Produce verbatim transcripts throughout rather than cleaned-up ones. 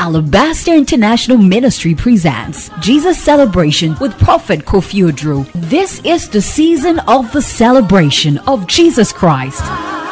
Alabaster International Ministry presents Jesus Celebration with Prophet Kofi Oduro. This is the season of the celebration of Jesus Christ.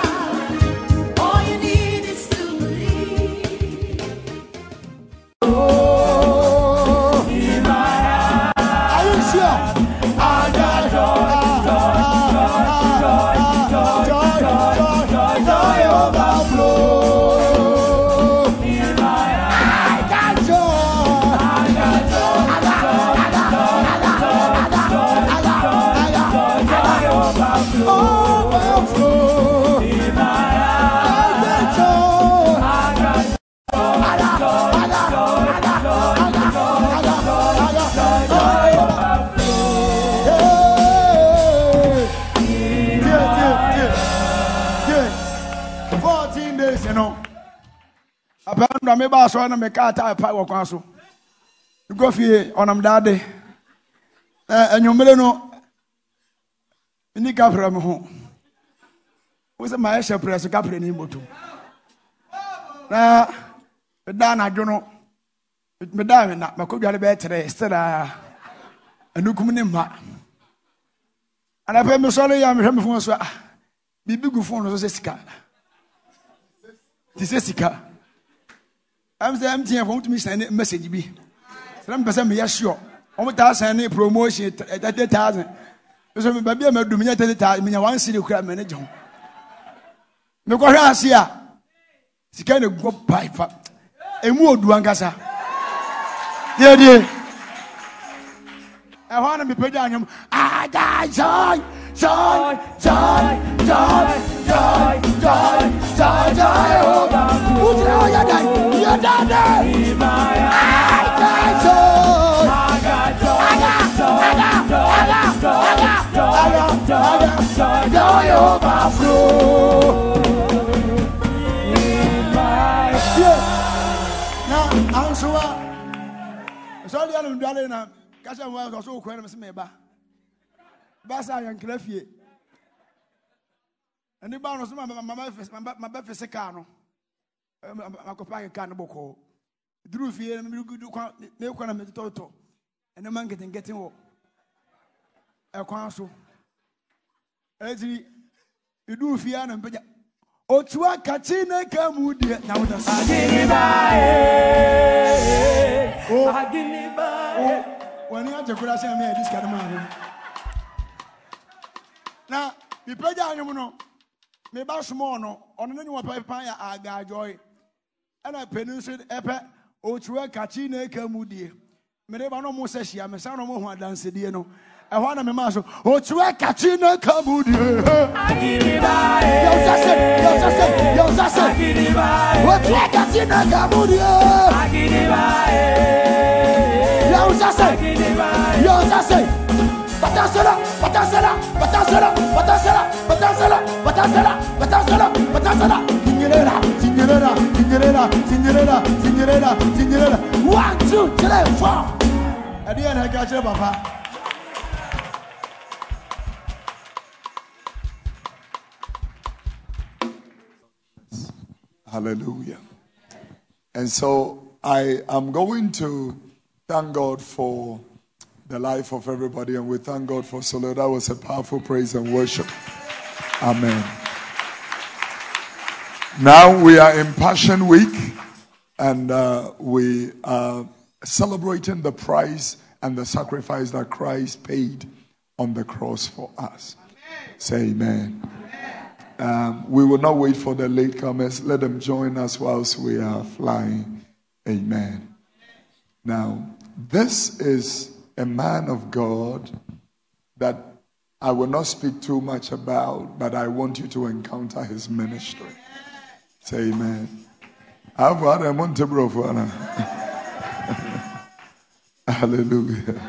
I me ba so na me ka ta pa wo kwan so go fie onam dade eh enwumele no ni ka fra me ho wo se ma ehye press ka fra ni moto na me da na dwono me da me na makodwale be tere stera anukum ni ma ana pe me so le ya me hwe me fon so bibi gu fon no so sika ti se sika I'm saying I'm saying for me send a message be. Some person me sure. I'm ta send a promotion thirty thousand. So me baby me do me thirty thousand. Me one city kura manage ho. Me ko hwa ase a. Sika na go buy fa. Emu odu ankasa. Die die. E ho na me pedi anyam. Ah die joy. Joy, joy, joy, joy, joy, joy, joy, oh, who's now your dad? Your dad, I got joy, I got joy, I got joy, I got joy, I got joy, I got joy, I got joy, joy overflow. Now, I'm sure. So the other day, now, catch a while or so, when I'm saying, Basa yan krafie. Ani ba no so mama mama mama fese ka no. Makopa ka no boko. Duru fie na mi gudu kwa na kwa na me toto. Ene man getting getting wo. E kwa so. Ezi idu fie na mpeja. Otua kachi na ka mu de na wo da so. Agini ba e. Agini ba e. Wani aje kura se me dis ka ma. Now, the prayer anyum no, me ba small no, ono ne wa pa ya aga joy. Ana peninsu epe otuwa kachi na eka mudie. Me re ba no mo se hia, me sa no mo ho adanse die no. E ho na me ma so, otuwa kachi na eka mudie. Agiri ba e. Yo sase, yo sase, yo sase. Agiri ba e. Otuwa kachi na eka mudie. Agiri ba e. Yo sase, agiri ba e. Yo sase. Batasela, batasela, batasela, batasela, batasela, batasela, batasela, batasela. Cinderella, Cinderella, Cinderella, Cinderella, Cinderella, Cinderella. One, two, three, four. At the end, I got you, Papa. Hallelujah. And so I am going to thank God for the life of everybody, and we thank God for Solo. That was a powerful praise and worship. Amen. Now we are in Passion Week, and uh, we are celebrating the price and the sacrifice that Christ paid on the cross for us. Amen. Say amen. Amen. Um, we will not wait for the latecomers. Let them join us whilst we are flying. Amen. Now, this is a man of God that I will not speak too much about, but I want you to encounter his ministry. Say amen. Hallelujah.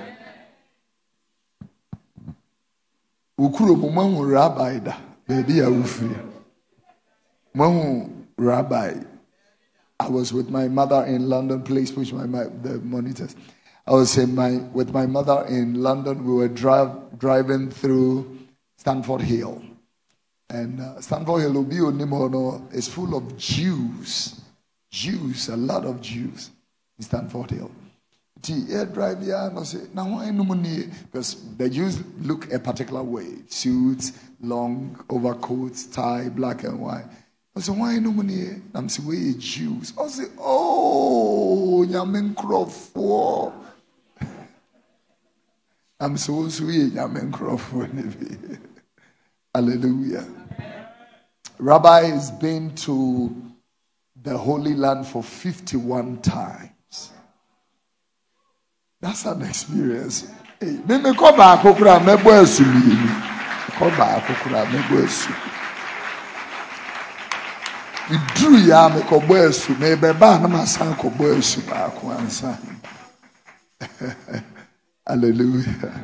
Ukuro mumahu rabbi da baby awufri. Mahu rabbi. I was with my mother in London. Please push my the monitors. I was in my, with my mother in London. We were drive, driving through Stamford Hill. And uh, Stamford Hill Nimono is full of Jews. Jews, a lot of Jews. Stanford Hill. Air drive here, no say now why no money? Because the Jews look a particular way: suits, long overcoats, tie, black and white. I say why no money? I'm say we Jews. I say oh, Yamen Crawford. I'm so sweet, Yamen Crawford. Hallelujah. Rabbi has been to the Holy Land for fifty-one times. That's an experience. Hey, me me come back okura me bo asu mi. Come back okura me bo asu. We drew ya me ko bo asu me be ba na ma san ko bo asu ba ko ansa. Hallelujah.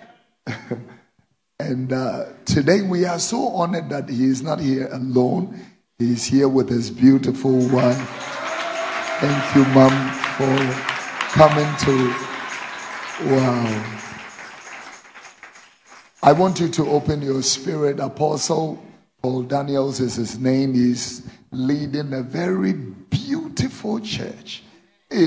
And uh, today we are so honored that he is not here alone. He is here with his beautiful wife. Thank you, Mom, for coming to. Wow. I want you to open your spirit. Apostle Paul Daniels is his name. He's leading a very beautiful church. Very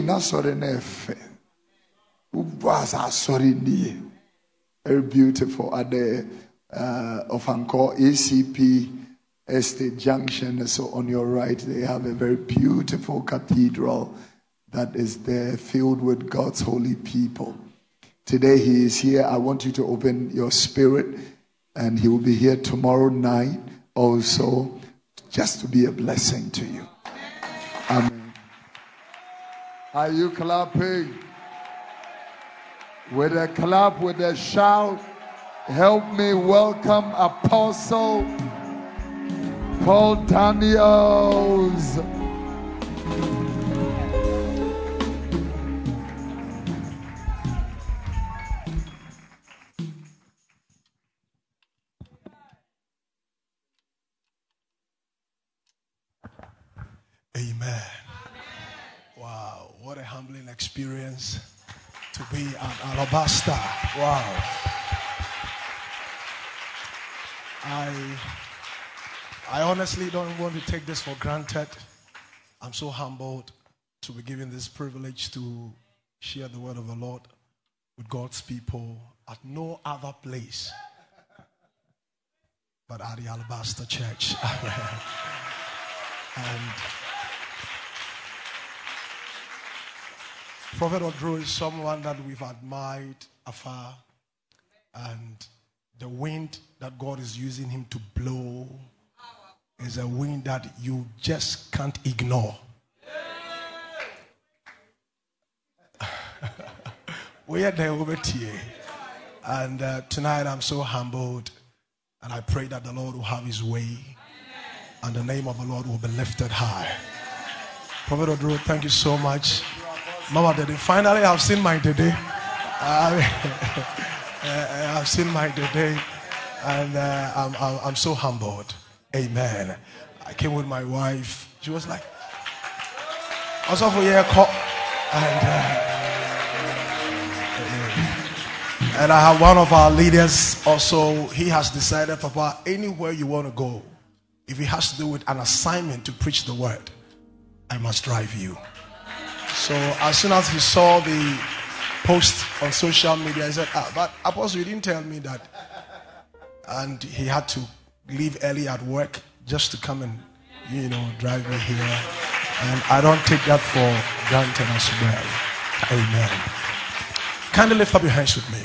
beautiful at the uh, of Angkor A C P Estate Junction. So on your right, they have a very beautiful cathedral that is there filled with God's holy people. Today he is here. I want you to open your spirit, and he will be here tomorrow night also, just to be a blessing to you. Amen. Are you clapping? With a clap, with a shout, help me welcome Apostle Paul Daniels. Amen. Wow, what a humbling experience to be at Alabaster. Wow. I I honestly don't want to take this for granted. I'm so humbled to be given this privilege to share the word of the Lord with God's people at no other place but at the Alabaster Church. And Prophet Odro is someone that we've admired afar, and the wind that God is using him to blow is a wind that you just can't ignore. We are there over here, and uh, tonight I'm so humbled, and I pray that the Lord will have his way, and the name of the Lord will be lifted high. Prophet Odro, thank you so much. Mama Dede, finally I've seen my Dede. Uh, I've seen my Dede, and uh, I'm, I'm, I'm so humbled. Amen. I came with my wife. She was like, also for year call, and uh, and I have one of our leaders also. He has decided, Papa, anywhere you want to go, if it has to do with an assignment to preach the word, I must drive you. So as soon as he saw the post on social media, he said, ah, but Apostle, you didn't tell me that. And he had to leave early at work just to come and, you know, drive me here. And I don't take that for granted as well. Amen. Kindly lift up your hands with me.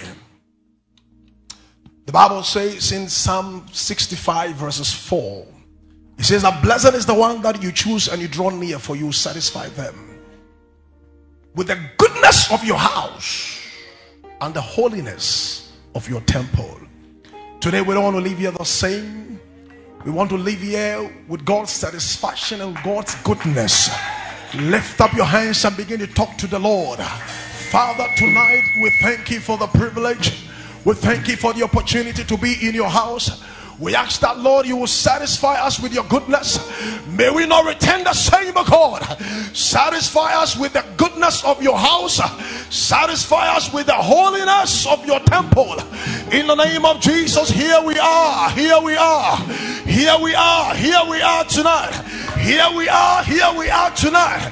The Bible says in Psalm sixty-five verses four, it says that blessed is the one that you choose and you draw near, for you satisfy them with the goodness of your house and the holiness of your temple. Today we don't want to leave here the same. We want to live here with God's satisfaction and God's goodness. Lift up your hands and begin to talk to the Lord. Father, tonight we thank you for the privilege. We thank you for the opportunity to be in your house. We ask that, Lord, you will satisfy us with your goodness. May we not return the same, O God. Satisfy us with the goodness of your house. Satisfy us with the holiness of your temple. In the name of Jesus, here we are. Here we are. Here we are. Here we are tonight. Here we are. Here we are tonight.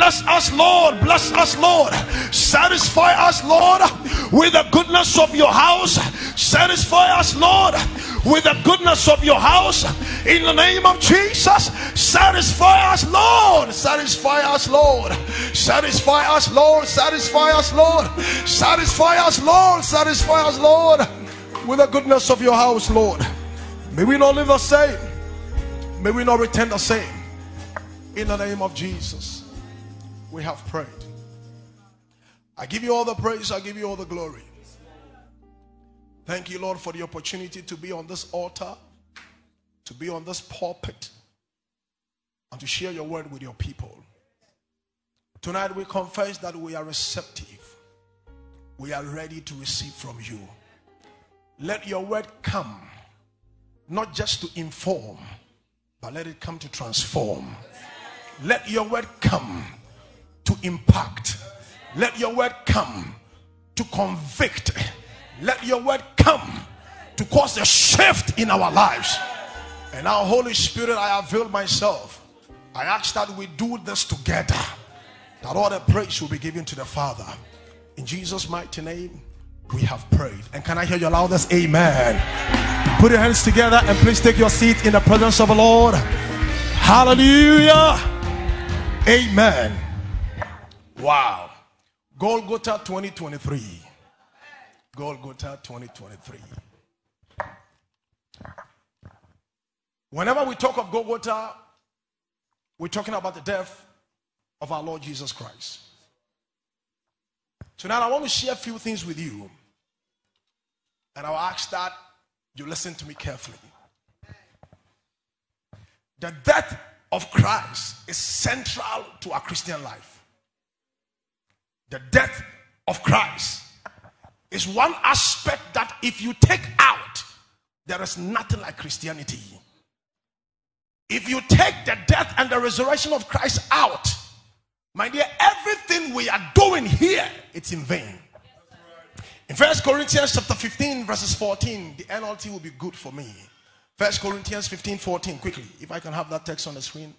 Bless us, Lord. Bless us, Lord. Satisfy us, Lord, with the goodness of your house. Satisfy us, Lord, with the goodness of your house. In the name of Jesus, satisfy us, Lord. Satisfy us, Lord. Satisfy us, Lord. Satisfy us, Lord. Satisfy us, Lord. Satisfy us, Lord, with the goodness of your house, Lord. May we not live the same. May we not return the same. In the name of Jesus, we have prayed. I give you all the praise. I give you all the glory. Thank you, Lord, for the opportunity to be on this altar, to be on this pulpit, and to share your word with your people. Tonight we confess that we are receptive. We are ready to receive from you. Let your word come, not just to inform, but let it come to transform. Let your word come to impact. Let your word come to convict. Let your word come to cause a shift in our lives. And now, Holy Spirit, I avail myself. I ask that we do this together, that all the praise will be given to the Father. In Jesus' mighty name, we have prayed. And can I hear your loudest amen? Put your hands together and please take your seat in the presence of the Lord. Hallelujah. Amen. Wow. Golgotha twenty twenty-three. Golgotha twenty twenty-three. Whenever we talk of Golgotha, we're talking about the death of our Lord Jesus Christ. Tonight I want to share a few things with you, and I'll ask that you listen to me carefully. The death of Christ is central to our Christian life. The death of Christ is one aspect that if you take out, there is nothing like Christianity. If you take the death and the resurrection of Christ out, my dear, everything we are doing here, it's in vain. In First Corinthians chapter fifteen, verses fourteen, the N L T will be good for me. First Corinthians fifteen, fourteen, quickly, if I can have that text on the screen.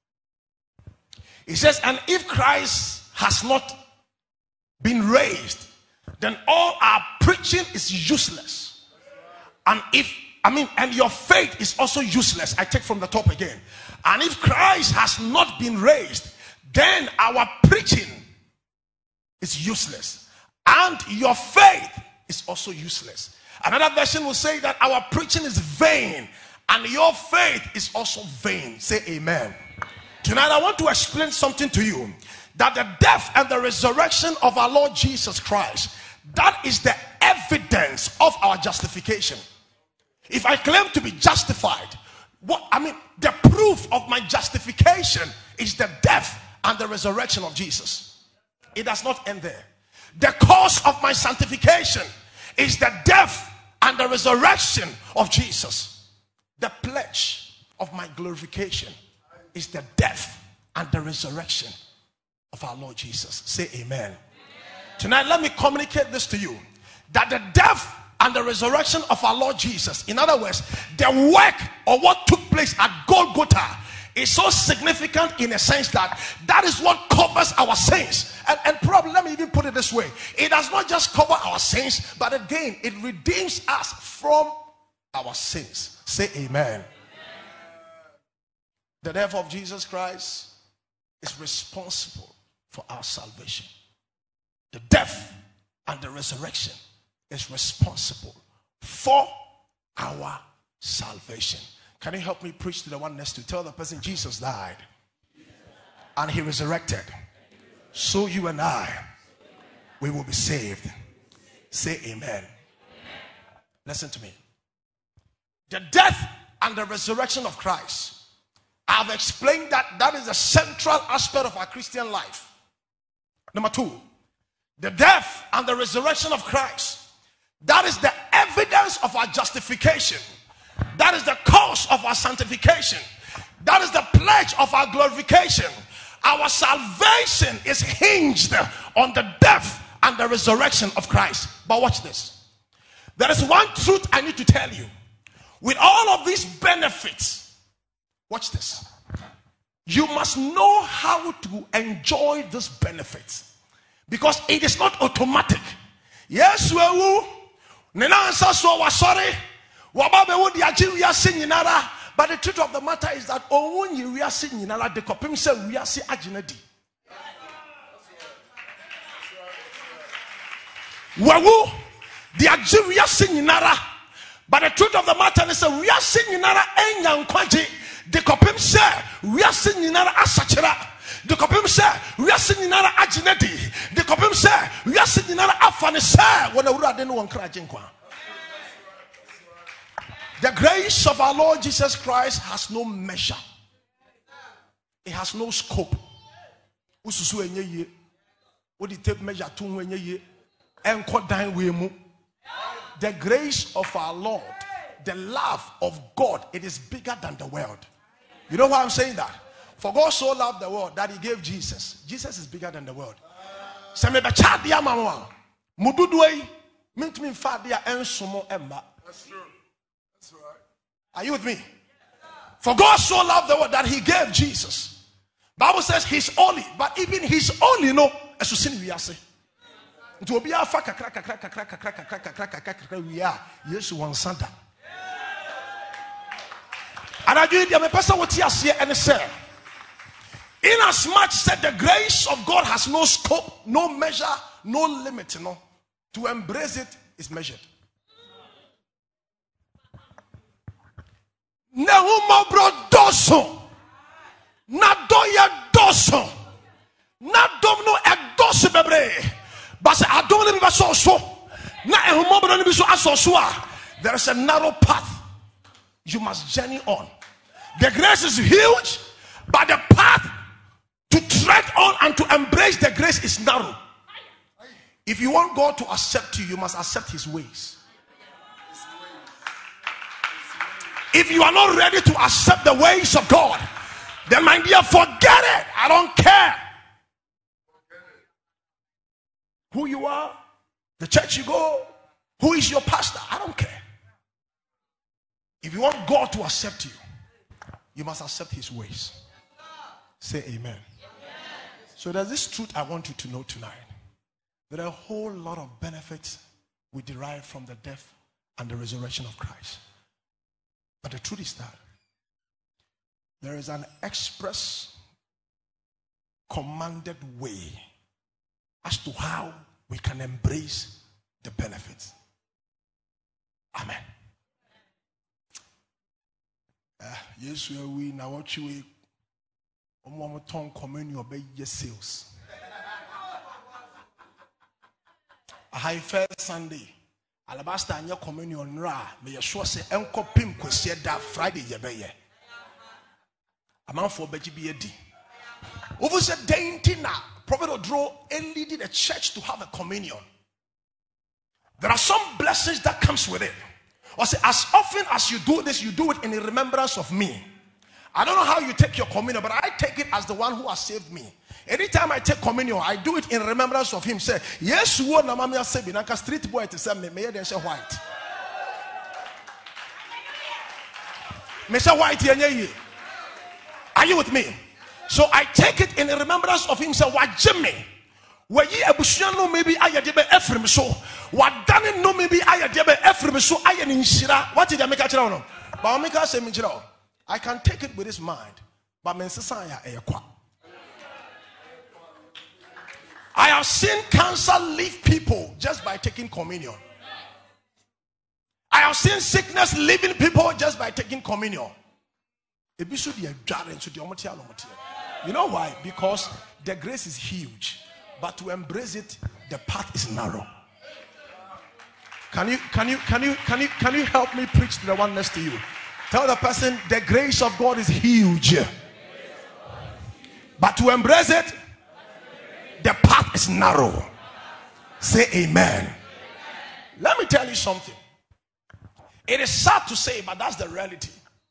It says, and if Christ has not been raised, then all our preaching is useless. And if, I mean, and your faith is also useless. I take from the top again. And if Christ has not been raised, then our preaching is useless. And your faith is also useless. Another version will say that our preaching is vain and your faith is also vain. Say amen. Tonight I want to explain something to you. That the death and the resurrection of our Lord Jesus Christ, that is the evidence of our justification. If I claim to be justified, what I mean, the proof of my justification is the death and the resurrection of Jesus. It does not end there. The cause of my sanctification is the death and the resurrection of Jesus. The pledge of my glorification is the death and the resurrection of our Lord Jesus. Say amen. Amen. Tonight let me communicate this to you, that the death and the resurrection of our Lord Jesus, in other words, the work or what took place at Golgotha, is so significant in a sense that that is what covers our sins. And, and probably, let me even put it this way, it does not just cover our sins, but again, it redeems us from our sins. Say amen. Amen. The death of Jesus Christ is responsible for our salvation. The death and the resurrection is responsible for our salvation. Can you help me preach to the one next to? Tell the person, Jesus died and he resurrected, so you and I, we will be saved. Say amen. Listen to me. The death and the resurrection of Christ, I've explained that that is a central aspect of our Christian life. Number two, the death and the resurrection of Christ, that is the evidence of our justification. That is the cause of our sanctification. That is the pledge of our glorification. Our salvation is hinged on the death and the resurrection of Christ. But watch this. There is one truth I need to tell you. With all of these benefits, watch this. You must know how to enjoy this benefit, because it is not automatic. Yes, we will. Nena answer so was sorry. Wababe would yaji we are singing nara. But the truth of the matter is that oh, when you are singing nara, the copim say we are see ajinadi. Wawu, the yaji we are singing nara. But the truth of the matter is that we are singing nara enyan kwaji. The copim say we are singing nara asachera. The copim say we are singing nara ajinadi. The copim say we are singing nara afane say when we are denu wankra jinkwa. The grace of our Lord Jesus Christ has no measure. It has no scope. Ususu enye ye. Odi tape measure tu enye ye. Enko dan we mu. The grace of our Lord, the love of God, it is bigger than the world. You know why I'm saying that? For God so loved the world that he gave Jesus. Jesus is bigger than the world. Se me be cha dia mama. Mududuei mintumi fa dia ensomo emba. That's true. That's right. Are you with me? For God so loved the world that he gave Jesus. Bible says he's holy, but even he's holy no esusin wi ase. Nti obi afa kakra kakra kakra kakra kakra kakra kakra kakra wi a Yesu wansanda. And I do the person what he say and say. In as much said the grace of God has no scope, no measure, no limit, no. To embrace it is measured. Nehuma bro doso. Na doya doso. Na domno e doso bebre. But I don't even so so. Na ehuma bro ni so aso. There is a narrow path you must journey on. The grace is huge, but the path to tread on and to embrace the grace is narrow. If you want God to accept you, you must accept his ways. If you are not ready to accept the ways of God, then my dear, forget it. I don't care who you are, the church you go, who is your pastor. I don't care. If you want God to accept you, you must accept his ways. Say amen. Amen. So there's this truth I want you to know tonight. There are a whole lot of benefits we derive from the death and the resurrection of Christ. But the truth is that there is an express commanded way as to how we can embrace the benefits. Amen. Yes, we now watch you. Um, ton communion obey your sales. A high first Sunday, Alabasta and your communion ra. May you sure say Uncle Pim could say that Friday yebeye. A man for Betty B A D. Over said dainty now. Prophet Odro leading the church to have a communion. There are some blessings that comes with it. Or say, as often as you do this, you do it in remembrance of me. I don't know how you take your communion, but I take it as the one who has saved me. Anytime I take communion, I do it in remembrance of him. Say, yes, you want Namamia Sebi, Naka street boy to say, may they say white. May say white, are you with me? So I take it in remembrance of him. Say, what Jimmy? Where ye abushia no maybe ayadebe Ephraim so. What done no maybe ayadebe Ephraim so ayan in Shira. What did I make a channel? But make us say, I can take it with his mind, but men society. I have seen cancer leave people just by taking communion. I have seen sickness leaving people just by taking communion. You know why? Because the grace is huge, but to embrace it, the path is narrow. Can you can you can you can you can you help me preach to the one next to you? Tell the person the grace of God is huge, but to embrace it, the path is narrow. Say amen. Let me tell you something. It is sad to say, but that's the reality.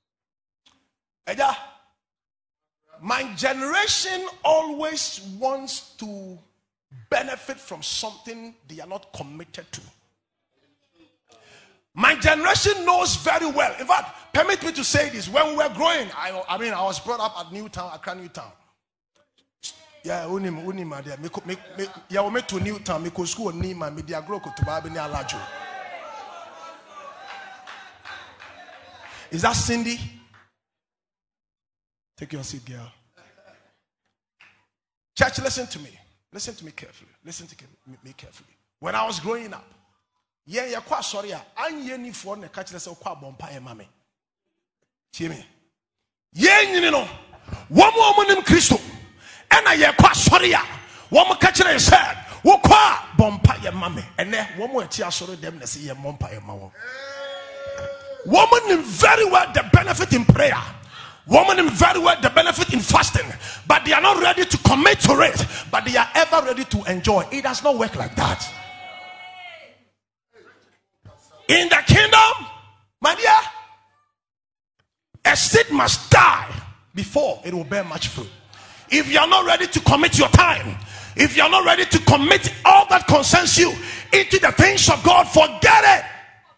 My generation always wants to benefit from something they are not committed to. My generation knows very well. In fact, permit me to say this. When we were growing, I, I mean, I was brought up at Newtown, Accra, Newtown. Yeah, unim unim adia. Me me me. Yeah, we met to Newtown. Me go school ni ma. Me dia grow ko tuba be ni alajo. Is that Cindy? Take your seat, girl. Church, listen to me. Listen to me carefully. Listen to me carefully. When I was growing up, yeah, you're quite sorry. I'm any for the catch. Let's say quite bompire, mammy. See me? Yeah, you know, one woman named Christo. And I am quite sorry. One more catcher is said, what qua bompire, mammy. And then one more tear sorry them to see a bompire, mamma. Woman very well the benefit in prayer. Woman very well the benefit in fasting. But they are not ready to commit to it. But they are ever ready to enjoy. It does not work like that. In the kingdom, my dear, a seed must die before it will bear much fruit. If you are not ready to commit your time, if you are not ready to commit all that concerns you into the things of God, forget it.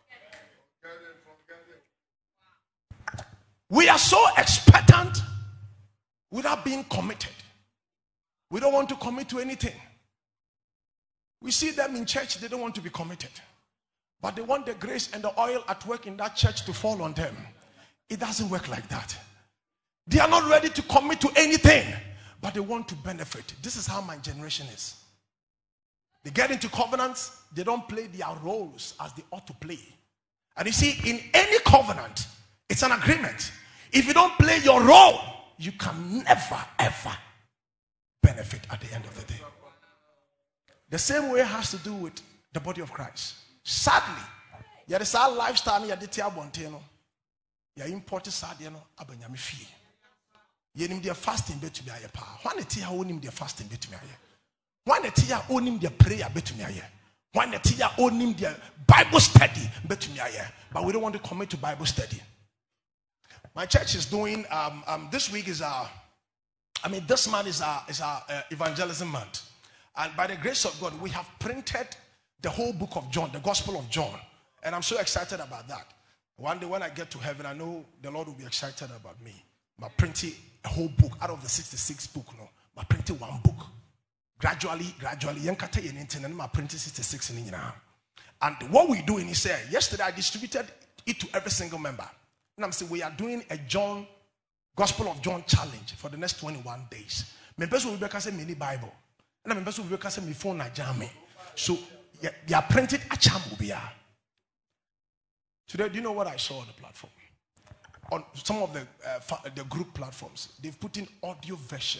We are so expectant without being committed. We don't want to commit to anything. We see them in church, they don't want to be committed. But they want the grace and the oil at work in that church to fall on them. It doesn't work like that. They are not ready to commit to anything, but they want to benefit. This is how my generation is. They get into covenants, they don't play their roles as they ought to play. And you see, in any covenant, it's an agreement. If you don't play your role, you can never, ever benefit at the end of the day. The same way has to do with the body of Christ. Sadly, there is our lifestyle here. Did you want to know? You imported sad, you know. Abanyami fee. You need their fasting bet to me aye pa. One tia onim their fasting bet to me aye. One tia onim their prayer bet to me aye. One tia onim their Bible study bet to me aye. But we don't want to commit to Bible study. My church is doing um, um this week is our I mean this month is our is our uh, evangelism month, and by the grace of God we have printed the whole book of John, the Gospel of John, and I'm so excited about that. One day when I get to heaven, I know the Lord will be excited about me. My printing a whole book out of the sixty-six book, no, my printing one book. Gradually, gradually, yankata yen internet, my printing sixty-six in now. And what we're doing is say, yesterday I distributed it to every single member. And I'm saying we are doing a John, Gospel of John challenge for the next twenty-one days. Members will be say mini Bible. And members will be say me phone na jam. So they are printed a chamubia. Today, do you know what I saw on the platform? On some of the uh, fa- the group platforms, they've put in audio version.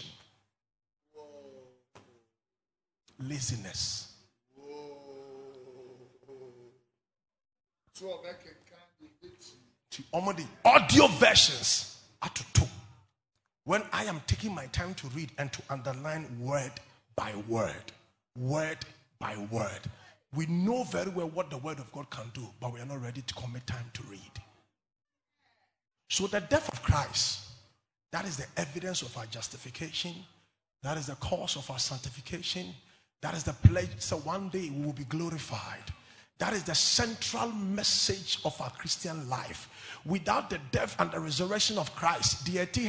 Laziness. To audio versions are to two. When I am taking my time to read and to underline word by word, word by word, we know very well what the word of God can do, but we are not ready to commit time to read. So the death of Christ, that is the evidence of our justification. That is the cause of our sanctification. That is the pledge. So one day we will be glorified. That is the central message of our Christian life. Without the death and the resurrection of Christ,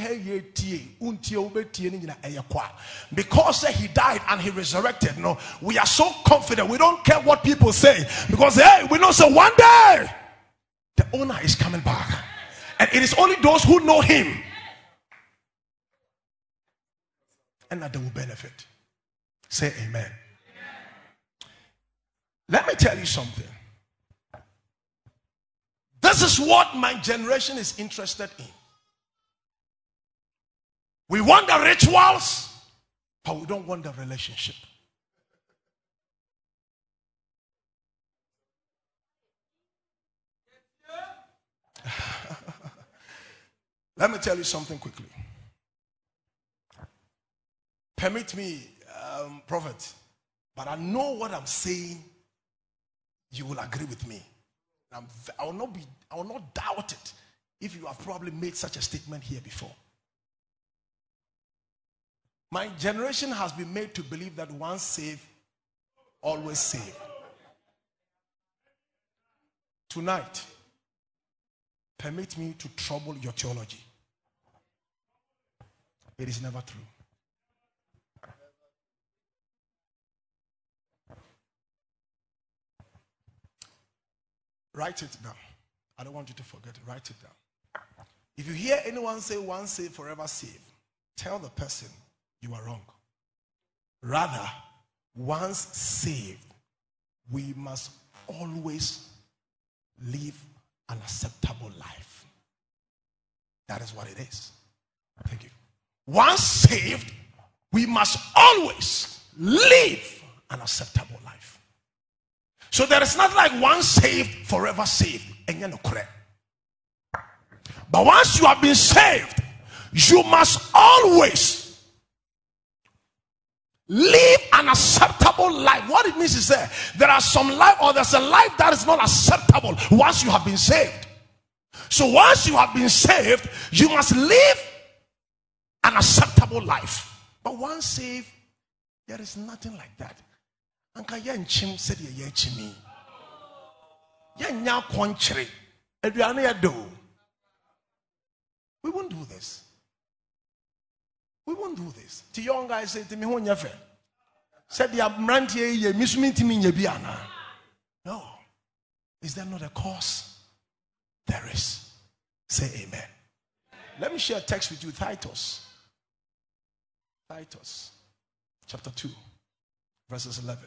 because he died and he resurrected, no, we are so confident. We don't care what people say, because hey, we know so one day the owner is coming back, and it is only those who know him and that they will benefit. Say amen. Amen. Let me tell you something. This is what my generation is interested in. We want the rituals, but we don't want the relationship. Let me tell you something quickly. Permit me, um, prophet, but I know what I'm saying. You will agree with me. I'm, I will not be. I will not doubt it if you have probably made such a statement here before. My generation has been made to believe that once saved, always saved. Tonight, permit me to trouble your theology. It is never true. Write it down. I don't want you to forget it. Write it down. If you hear anyone say once saved, forever saved, tell the person you are wrong. Rather, once saved, we must always live an acceptable life. That is what it is. Thank you. Once saved, we must always live an acceptable life. So there is not like once saved, forever saved. But once you have been saved, you must always live an acceptable life. What it means is that there are some life, or there's a life that is not acceptable once you have been saved. So once you have been saved, you must live an acceptable life. But once saved, there is nothing like that. Anka yen chim said ye ye chimi. Yen nya konchre. Eduane ya do. We won't do this. We won't do this. The young guy said to me, "Who nyefe?" Said the amrantie ye misumi timi nye biana. No. Is there not a cause? There is. Say amen. Let me share a text with you. Titus. Titus. Chapter two. Verses eleven.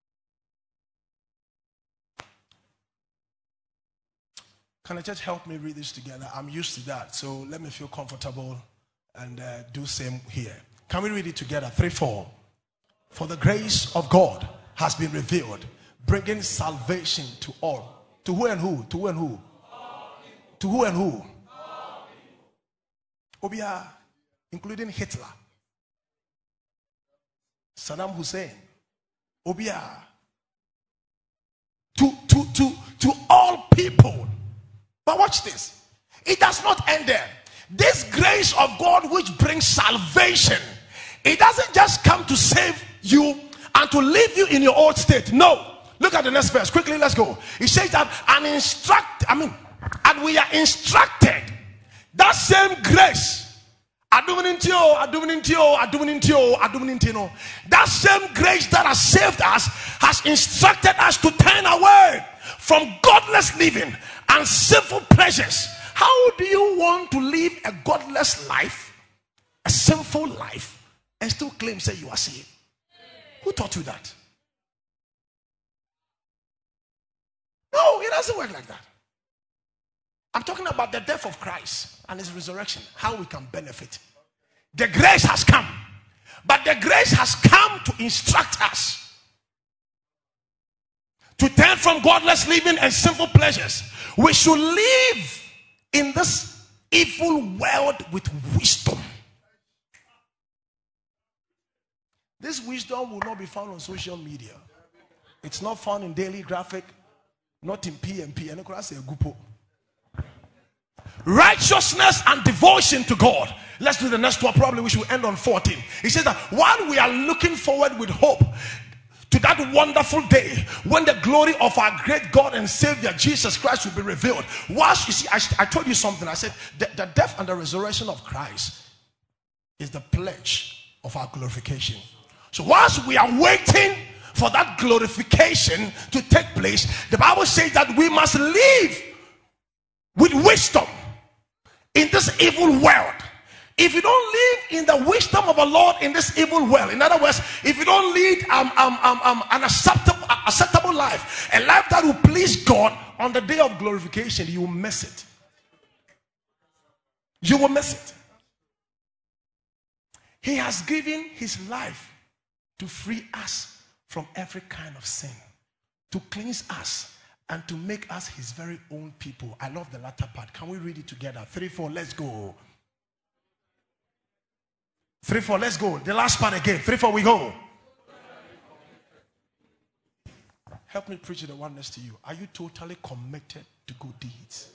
Can I just help me read this together? I'm used to that. So let me feel comfortable and uh, do same here. Can we read it together? Three, four. For the grace of God has been revealed, bringing salvation to all. To who and who? To who and who? To who and who? Obia, including Hitler, Saddam Hussein, Obia, to, to, to, to all people. But watch this. It does not end there. This grace of God which brings salvation, it doesn't just come to save you and to leave you in your old state. No. Look at the next verse. Quickly, let's go. It says that and instruct, I mean, and we are instructed. That same grace. That same grace that has saved us has instructed us to turn away from godless living and sinful pleasures. How do you want to live a godless life, a sinful life, and still claim say you are saved? Who taught you that? No, it doesn't work like that. I'm talking about the death of Christ and his resurrection, how we can benefit. The grace has come, but the grace has come to instruct us to turn from godless living and sinful pleasures. We should live in this evil world with wisdom. This wisdom will not be found on social media. It's not found in Daily Graphic, not in P M P. And I say gupo. Righteousness and devotion to God. Let's do the next one. Probably we should end on fourteen. He says that while we are looking forward with hope to that wonderful day when the glory of our great God and Savior Jesus Christ will be revealed. Whilst you see, I, I told you something. I said the, the death and the resurrection of Christ is the pledge of our glorification. So whilst we are waiting for that glorification to take place, the Bible says that we must live with wisdom in this evil world. If you don't live in the wisdom of the Lord in this evil world, in other words, if you don't lead um, um, um, um, an acceptable, acceptable life, a life that will please God on the day of glorification, you will miss it. You will miss it. He has given his life to free us from every kind of sin, to cleanse us, and to make us his very own people. I love the latter part. Can we read it together? Three, four, let's go. Three, four, let's go. The last part again. Three, four, we go. Help me preach the one next to you. Are you totally committed to good deeds?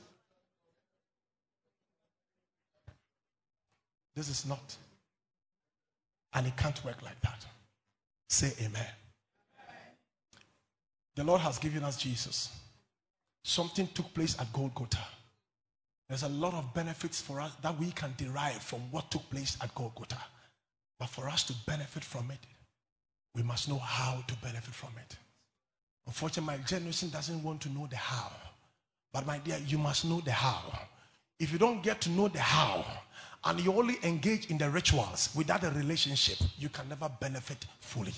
This is not. And it can't work like that. Say amen. The Lord has given us Jesus something took place at Golgotha. There's a lot of benefits for us that we can derive from what took place at Golgotha. But for us to benefit from it, we must know how to benefit from it. Unfortunately, my generation doesn't want to know the how. But my dear, you must know the how. If you don't get to know the how, and you only engage in the rituals without a relationship, you can never benefit fully.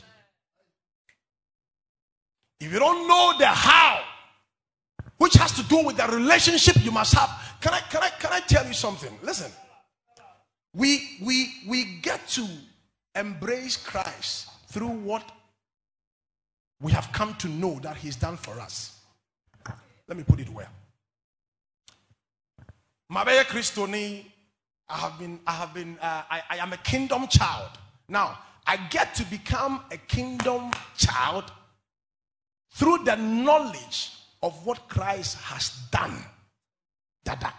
If you don't know the how, which has to do with the relationship you must have, can I can I can I tell you something? Listen, we we we get to embrace Christ through what we have come to know that He's done for us. Let me put it well. Mabeye Christoni, I have been I have been uh, I, I am a kingdom child. Now I get to become a kingdom child through the knowledge of what Christ has done. Dada.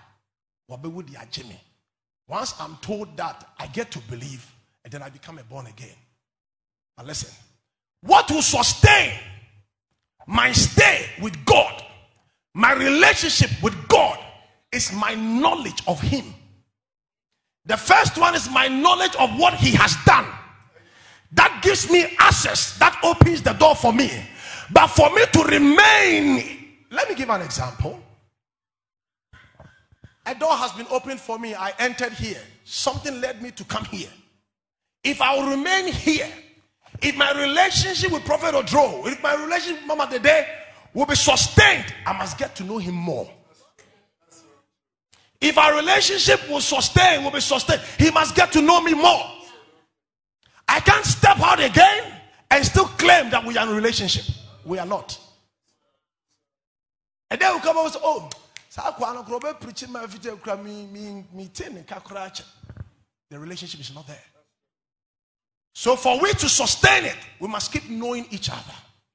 Once I'm told that, I get to believe, and then I become a born again. But listen, what will sustain my stay with God, my relationship with God, is my knowledge of Him. The first one is my knowledge of what He has done. That gives me access, that opens the door for me. But for me to remain, let me give an example. A door has been opened for me. I entered here. Something led me to come here. If I will remain here, if my relationship with Prophet Odro, if my relationship with Mama Dede will be sustained, I must get to know him more. If our relationship will sustain, will be sustained, he must get to know me more. I can't step out again and still claim that we are in a relationship. We are not. And then we come and say, oh, the relationship is not there. So for we to sustain it, we must keep knowing each other.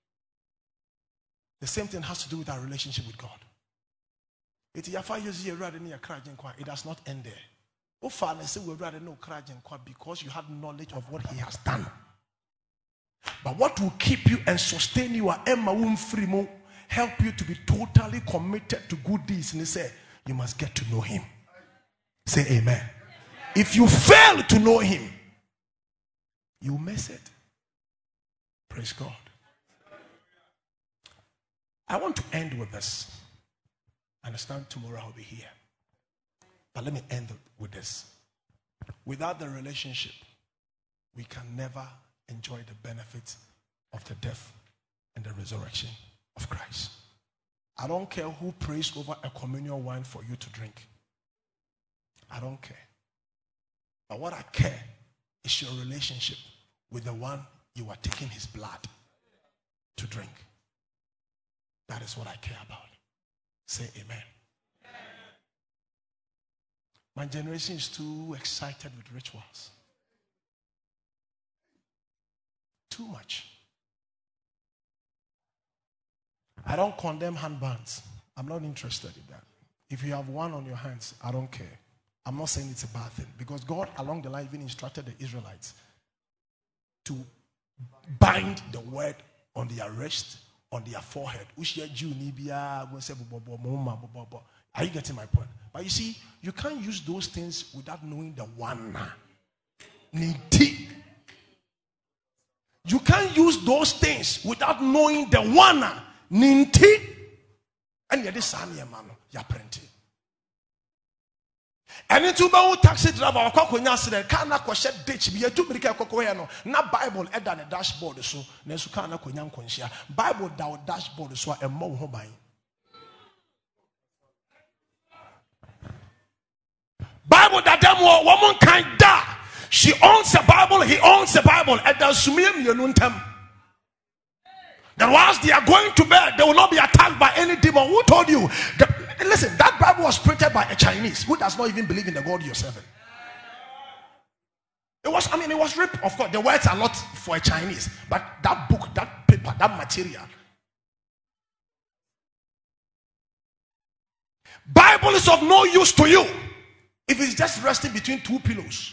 The same thing has to do with our relationship with God. It does not end there. Because you have knowledge of what he has done. But what will keep you and sustain you, help you to be totally committed to good deeds, and they say, you must get to know him. Say amen. If you fail to know him, you miss it. Praise God. I want to end with this. I understand tomorrow I'll be here. But let me end with this. Without the relationship, we can never enjoy the benefits of the death and the resurrection of Christ. I don't care who prays over a communion wine for you to drink. I don't care. But what I care is your relationship with the one you are taking his blood to drink. That is what I care about. Say amen. My generation is too excited with rituals. Too much. I don't condemn handbands. I'm not interested in that. If you have one on your hands, I don't care. I'm not saying it's a bad thing. Because God, along the line, even instructed the Israelites to bind the word on their wrist, on their forehead. Are you getting my point? But you see, you can't use those things without knowing the one. You can't use those things without knowing the one. Ninti. And yet this Sanya man, ya prenti. And into ba taxi driver akwa nya accident kan na kwhye ditch bi atu mirika kokko no na Bible eda na dashboard so na su kan na konya nkonhia Bible da o dashboard so e mo ho ban. Bible that them woman kind da. She owns the Bible, he owns the Bible. And there's sumiyem yenuntem. That whilst they are going to bed, they will not be attacked by any demon. Who told you? The, listen, that Bible was printed by a Chinese who does not even believe in the God you're serving. It was, I mean, it was ripped. Of course, the words are not for a Chinese, but that book, that paper, that material. Bible is of no use to you if it's just resting between two pillows.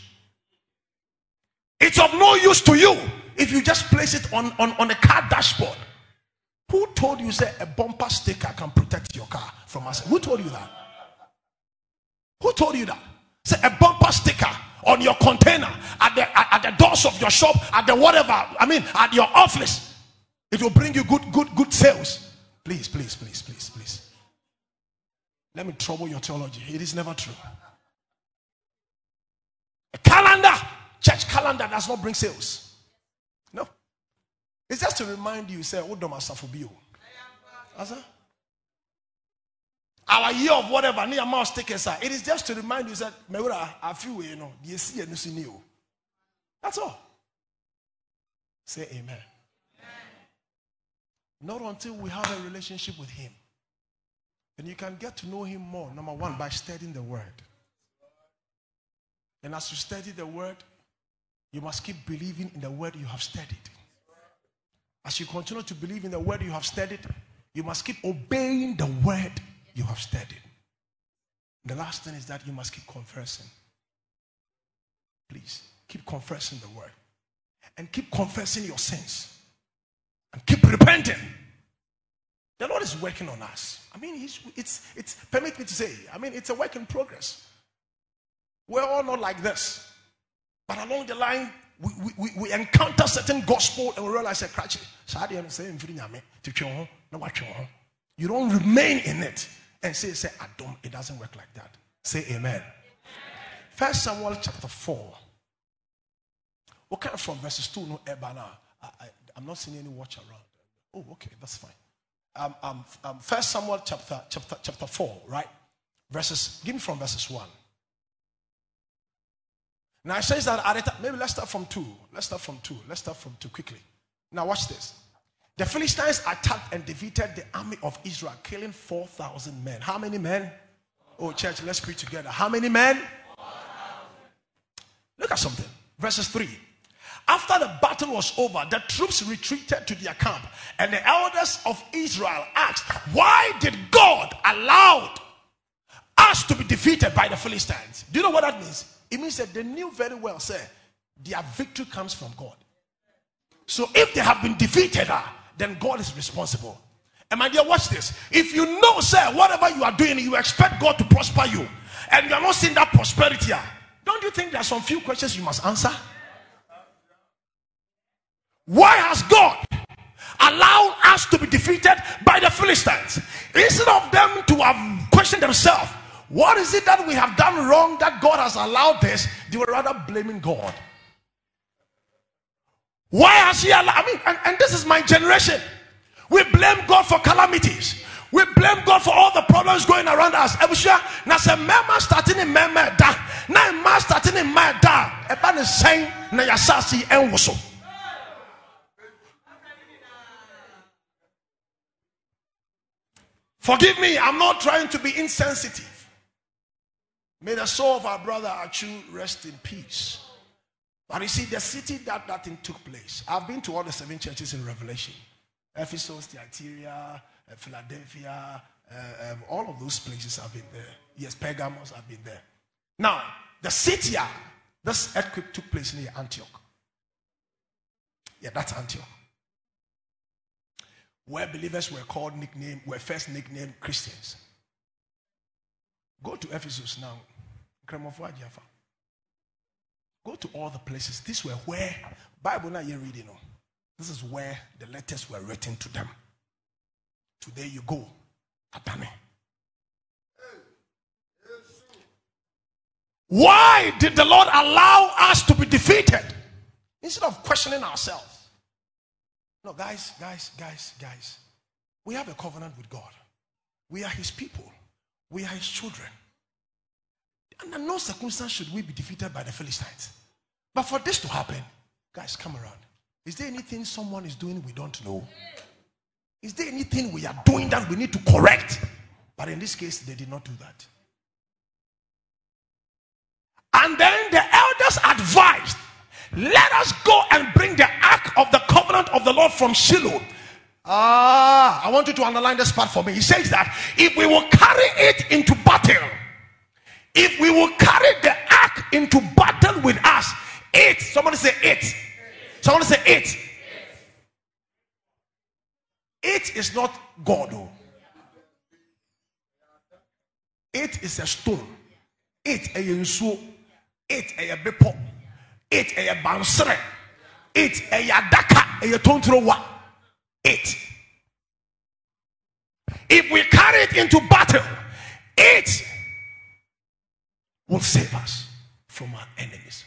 It's of no use to you if you just place it on, on, on a car dashboard. Who told you say a bumper sticker can protect your car from us? Who told you that? Who told you that? Say a bumper sticker on your container, at the at, at the doors of your shop, at the whatever, I mean at your office. It will bring you good, good, good sales. Please, please, please, please, please. Let me trouble your theology. It is never true. A calendar, church calendar does not bring sales. No. It's just to remind you, say, our year of whatever, near mouse stickers are. It is just to remind you that Mewura, a few you know, you see and you see new. That's all. Say amen. Amen. Not until we have a relationship with him. And you can get to know him more, number one, by studying the word. And as you study the word, you must keep believing in the word you have studied. As you continue to believe in the word you have studied, you must keep obeying the word you have studied. The last thing is that you must keep confessing. Please, keep confessing the word. And keep confessing your sins. And keep repenting. The Lord is working on us. I mean, he's, it's, it's, permit me to say, I mean, it's a work in progress. We're all not like this. But along the line, we, we, we encounter certain gospel and we realize that you don't remain in it and say, say, I don't, it doesn't work like that. Say amen. First Samuel chapter four. What kind of from verses two? No, Ebana. I, I, I'm not seeing any watch around. Oh, okay, that's fine. Um, um, um, First Samuel chapter, chapter, chapter four, right? Verses, give me from verses one. Now it says that at the time, maybe let's start from two. Let's start from two. Let's start from two quickly. Now watch this. The Philistines attacked and defeated the army of Israel, killing four thousand men. How many men? Oh, church, let's preach together. How many men? Look at something. Verses three. After the battle was over, the troops retreated to their camp, and the elders of Israel asked, why did God allow us to be defeated by the Philistines? Do you know what that means? It means that they knew very well, say, their victory comes from God. So if they have been defeated, then God is responsible. And my dear, watch this. If you know, sir, whatever you are doing, you expect God to prosper you, and you are not seeing that prosperity, don't you think there are some few questions you must answer? Why has God allowed us to be defeated by the Philistines? Instead of them to have questioned themselves, what is it that we have done wrong that God has allowed this? They were rather blaming God. Why has he allowed? I mean, and, and this is my generation. We blame God for calamities. We blame God for all the problems going around us. Now, say, "Mama starting in mama da, now ma starting in ma da." Eban is saying, "Na yasasi enwoso." Forgive me, I'm not trying to be insensitive. May the soul of our brother Achu rest in peace. But you see, the city that that thing took place, I've been to all the seven churches in Revelation. Ephesus, Thyatira, uh, Philadelphia, uh, um, all of those places have been there. Yes, Pergamos have been there. Now, the city, uh, this earthquake took place near Antioch. Yeah, that's Antioch. Where believers were called nickname, were first nicknamed Christians. Go to Ephesus now. Go to all the places. These were where, Bible now you're reading. No? This is where the letters were written to them. Today you go. Atane. Why did the Lord allow us to be defeated? Instead of questioning ourselves. No, guys, guys, guys, guys. We have a covenant with God. We are his people. We are his children. Under no circumstance should we be defeated by the Philistines. But for this to happen, guys, come around. Is there anything someone is doing we don't know? Is there anything we are doing that we need to correct? But in this case, they did not do that. And then the elders advised, let us go and bring the ark of the covenant of the Lord from Shiloh. Ah, I want you to underline this part for me. He says that if we will carry it into battle, if we will carry the ark into battle with us, it, somebody say it. Somebody say it. It It is not God. Oh. It is a stone. It a yensuo. It a bepo. It a bansere. It a yadaka. A tontrowa. It. If we carry it into battle, it will save us from our enemies.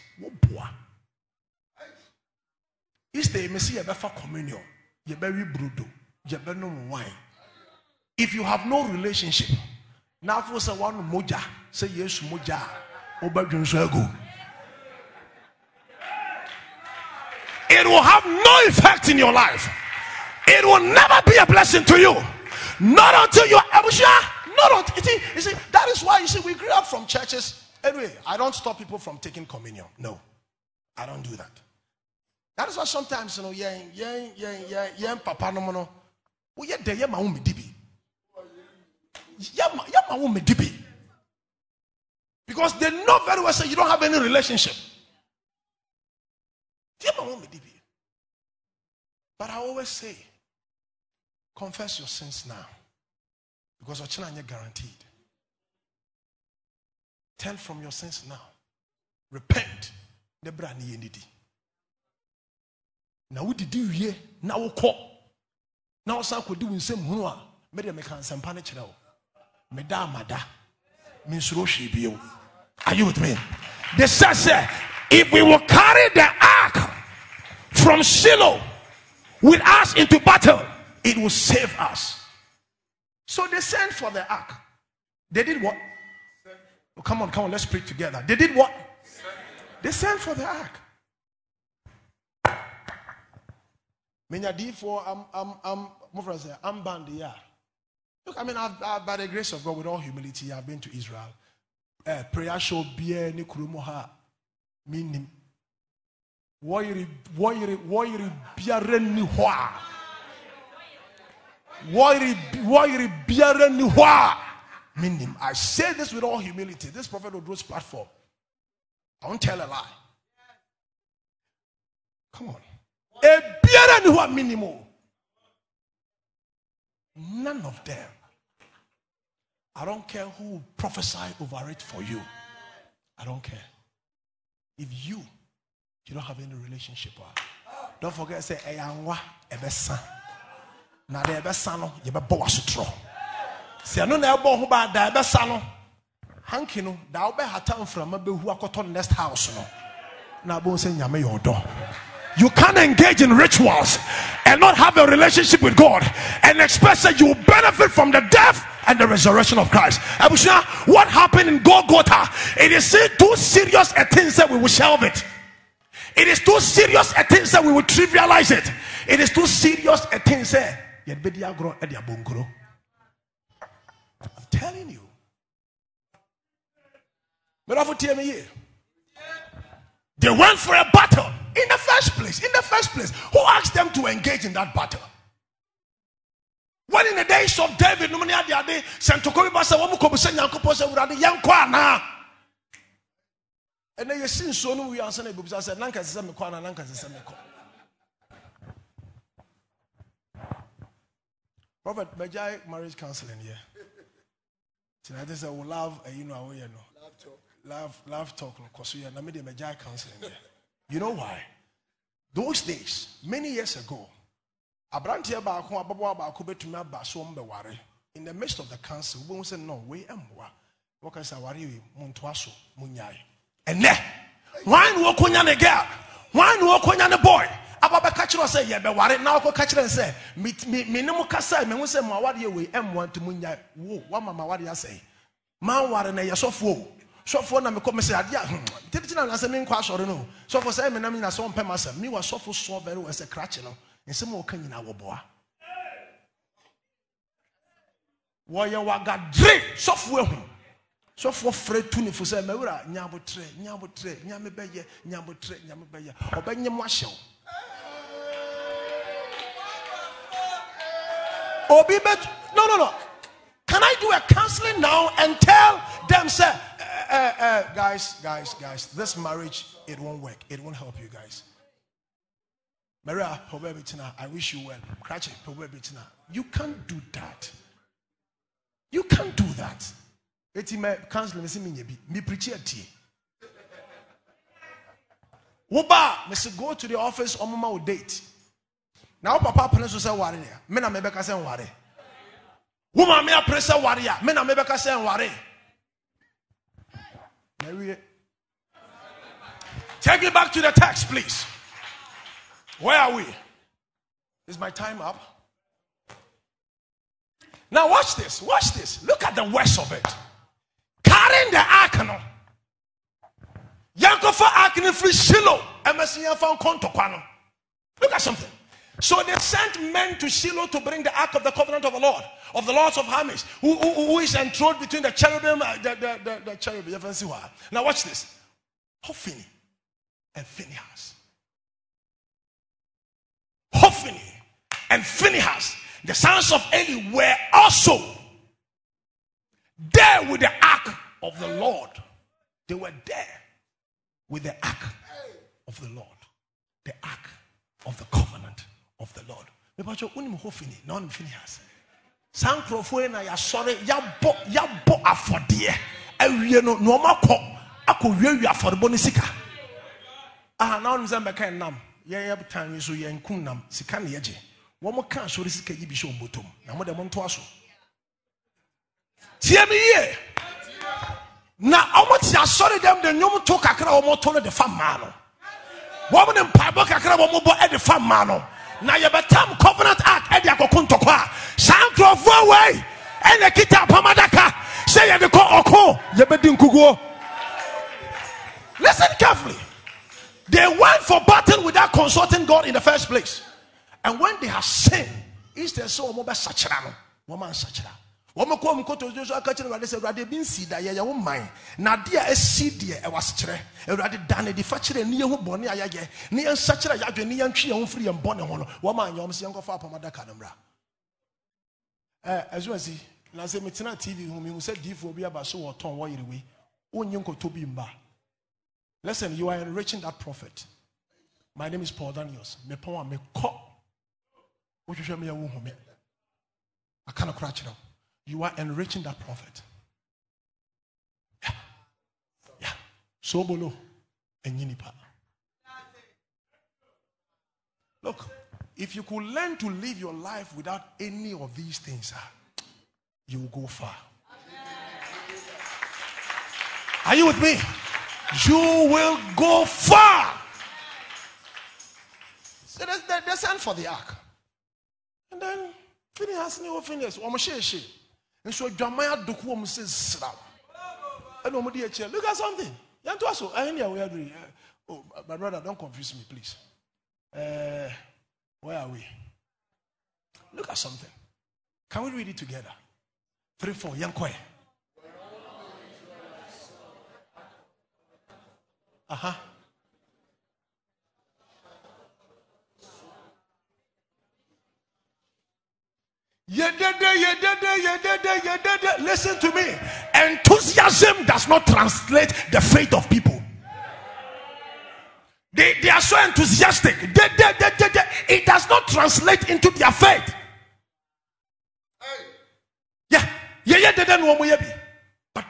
Is the Messiah befa communion? You very brutal. You better no wine. If you have no relationship, now for someone moja say yes moja. It will have no effect in your life. It will never be a blessing to you. Not until you are not until, you see, you see, that is why you see we grew up from churches. Anyway, I don't stop people from taking communion. No, I don't do that. That is why sometimes, you know, yeah, yeah, yeah, yeah, yeah, papa no no. Oh yeah, there yeah, my own dibi. Yeah, yeah, my own dibi. Because they know very well say you don't have any relationship. Yeah, my own dibi. But I always say, confess your sins now. Because your children are guaranteed. Turn from your sins now. Repent. Nebra ni yenidi. Na wudi di wie na wo kɔ. Na wo san kɔ di wo nsɛm hunu a me de me kan sempa ne kyerɛ wo. Me da amada. Me nsuro hwe bio. Are you with me? They said, if we will carry the ark from Shiloh with us into battle, it will save us. So they sent for the ark. They did what? Oh, come on, come on, let's preach together. They did what? They sent for the ark. Menya D four, I'm, I'm, I'm, I'm, I'm banned here. Look, I mean, I've, I've, by the grace of God, with all humility, I've been to Israel. Uh, prayer show, beer, ni kurumoha, minim. Woyri, woyri, woyri, biare ni hwa. Woyri, woyri, biare ni hwa. Minim. I say this with all humility. This prophet will do his platform. I won't tell a lie. Come on. A biare ni hwa minimo. None of them. I don't care who prophesy over it for you. I don't care. If you, you don't have any relationship with her. Don't forget, say, Eyanwa, Ebesa. Now, the Ebesa, no, you better bow to say, I know never who bad the Ebesa, no. Hankino, thou be had time from a who are caught on next house, no. Now, both say, Yame your door. You can't engage in rituals and not have a relationship with God and expect that you will benefit from the death and the resurrection of Christ. What happened in Golgotha? It is too serious a thing that we will shelve it. It is too serious a thing that we will trivialize it. It is too serious a thing that I'm telling you. They went for a battle. In the first place, in the first place, who asked them to engage in that battle? When in the days of David, and then you see so no we answer the I said, Nanka is me kwana, Nanka is me ko. Prophet Bajai marriage counseling here. Tonight I said we love you know you know. Love talk. Love love talk no cause you na me the Bajai counseling here. You know why? Those days, many years ago, Abrantia Bako, Ababa Bako, Betuma Basom Beware, in the midst of the council, we said, no, we am wa. What can Sawari, Montuaso, Munyai. And there, wine walk on a girl, wine walk on a boy. Ababa Catcher say, yeah, but what now go catch and say, meet me, Minimo Casa, me say, Mawadi, we am one to Munyai. Whoa, what Mawadi say? Man, what an a soft woe. So for na me come say adia titina na say me nkwa sori no so for say me na me na so mpem asem me wa so for so very we say crash no nsem o kan nyina wo boa wo ye waga dre so for ehu so for free tu ni for say me wura nyabotre nyabotre nyame beye nyabotre nyame beye obenye mo ahyew obi bet no no no can I do a counseling now and tell them say Uh, uh, guys, guys, guys, this marriage, it won't work. It won't help you guys. Maria, I wish you well. You can't do that. You can't do that. Eti me counsel me me bi me preach ati. Woba me say go to the office omama o date. Now papa pene so say ware ya. Me na me beka say ware. Woman me a press say ware ya. Me na me beka say ware. Mary. Take me back to the text, please. Where are we? Is my time up? Now watch this. Watch this. Look at the worst of it. Carrying the ark no. Yankofa ark ni free Shiloh. Emesiya found konto kwano. Look at something. So they sent men to Shiloh to bring the ark of the covenant of the Lord, of the Lords of Hermes, who, who, who is enthroned between the cherubim, uh, the, the, the, the cherubim. Now watch this. Hophni and Phinehas. Hophni and Phinehas, the sons of Eli, were also there with the ark of the Lord. They were there with the ark of the Lord, the ark of the covenant of the Lord. Mepacho unim Hophni, non Phinehas. San krofo na ya sore ya bo ya bo afode e awie no no makọ akọwie wi afọrebo ne sika. Ah na onu zembe kan nam. Ye ye tan so ye nkun nam sika ne yeje. Wo mo kan sore sika yi bi sho mbotom. Na mo de mo nto aso. Tie me ye. Na omo ti asore dem de nyom to kakra omo to no de fam ma no. Wo mo ne mpabo kakra wo mo bo e de fam ma no. Na ye betam covenant act e de akokunto kwa. Sankrofo way e na kita pamadaka. Say ye de ko oko ye be di nkuguo. Listen carefully. They went for battle without consulting God in the first place. And when they have sinned, instead so omo be sachira no. Wo man sachira. Wo mo ko mo ko to so aka kire Awurade say Awurade bi nsi da ye ye wo man. Na de a esi de e was kire. Awurade da ne de fa kire ne ye ho bone ayage. Ne ye sachira ya dwe ne ye ntwe ye ho firi ye bone ho no. Wo man yom se yenko fa apamada ka no mra. Eh azuasi na se metina T V hu mi hu se D four bi aba so wo ton wo yire we. Onye nkoto bi mba. Listen, you are enriching that prophet. My name is Paul Daniels. Me pon me ko. Wo hwehwe me ya wo hu me. Aka na kra kire. You are enriching that prophet. Yeah. Yeah. So bolo enyinipa. Look, if you could learn to live your life without any of these things, you will go far. Are you with me? You will go far. So they, they, they sent for the ark. And then Phinehas knew Phinehas. And so Jamaiah Dukuom says, Sram. And Omodi, look at something. Yantuaso, I hear we agree. Oh, my brother, don't confuse me, please. Uh, where are we? Look at something. Can we read it together? Three, four, Yankwe. Uh-huh. Listen to me. Enthusiasm does not translate the faith of people. They, they are so enthusiastic. They, they, they, they, they, it does not translate into their faith. Yeah. Yeah, yeah, they don't know. But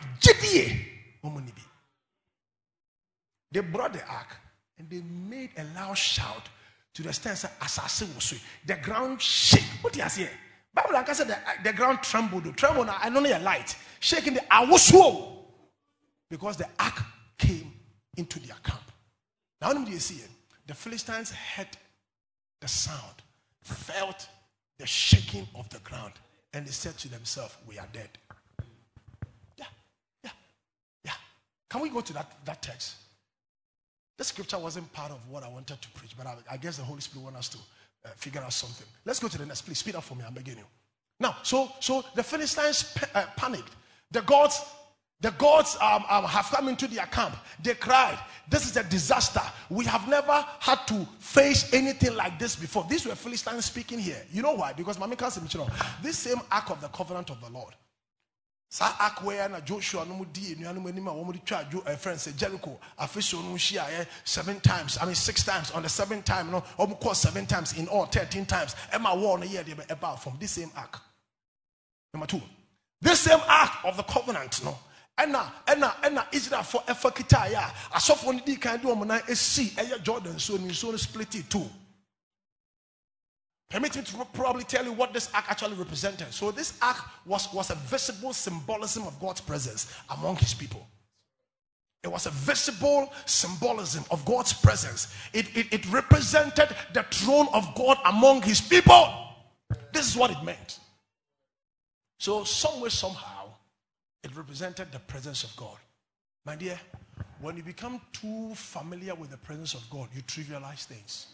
they brought the ark and they made a loud shout to the extent that assassin was sweet. The ground shook. What do you say? Bible like I said, the, the ground trembled. Trembled. I don't know a light shaking. The I was slow because the ark came into their camp. Now, what do you see? The Philistines heard the sound, felt the shaking of the ground, and they said to themselves, "We are dead." Yeah, yeah, yeah. Can we go to that, that text? The scripture wasn't part of what I wanted to preach, but I, I guess the Holy Spirit wants us to uh, figure out something. Let's go to the next. Please speed up for me. I'm beginning. Now, so so the Philistines pa- uh, panicked. The gods, the gods um, um, have come into their camp. They cried, "This is a disaster. We have never had to face anything like this before." These were Philistines speaking here. You know why? Because Mami can't say, this same ark of the covenant of the Lord. Sa akwea na Joshua no mu di enuanu anim a wo mu di twa jo a friend say Jericho afeso no hia seven times, I mean six times. On the seventh time no omu call seven times, in all thirteen times. Emma war no year dey about from this same ark. Number two, this same ark of the covenant no ena ena ena Israel for efakita ya asofo no di kan de omo na esi eye Jordan so ni so split it too. Permit me to probably tell you what this ark actually represented. So this ark was, was a visible symbolism of God's presence among his people. It was a visible symbolism of God's presence. It, it, it represented the throne of God among his people. This is what it meant. So somewhere, somehow, it represented the presence of God. My dear, when you become too familiar with the presence of God, you trivialize things.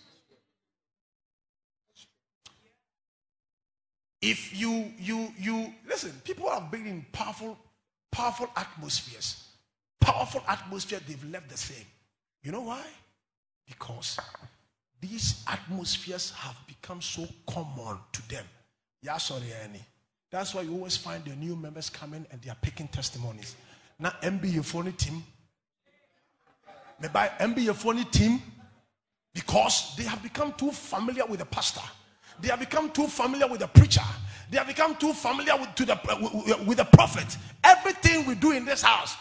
If you, you, you, listen, people have been in powerful, powerful atmospheres. Powerful atmosphere, they've left the same. You know why? Because these atmospheres have become so common to them. Yeah, sorry, Annie. That's why you always find the new members coming and they are picking testimonies. Now, M B your phony team. Maybe M B your phony team because they have become too familiar with the pastor. They have become too familiar with the preacher. They have become too familiar with, to the, uh, with the prophet. Everything we do in this house.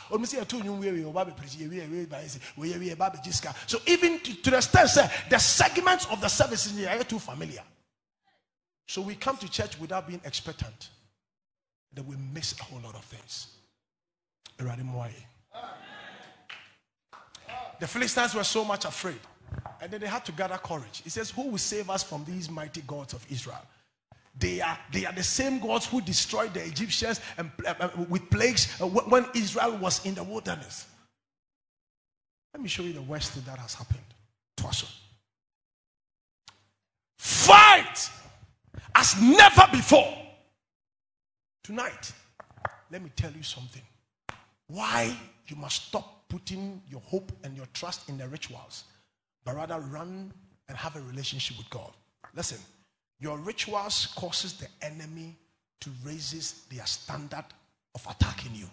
So even to, to the extent, say, the segments of the services are too familiar. So we come to church without being expectant. Then we miss a whole lot of things. The Philistines were so much afraid. And then they had to gather courage. It says, who will save us from these mighty gods of Israel? They are, they are the same gods who destroyed the Egyptians and, uh, with plagues uh, when Israel was in the wilderness. Let me show you the worst thing that has happened to us. Fight as never before. Tonight, let me tell you something. Why you must stop putting your hope and your trust in the rituals, but rather run and have a relationship with God. Listen, your rituals causes the enemy to raise their standard of attacking you.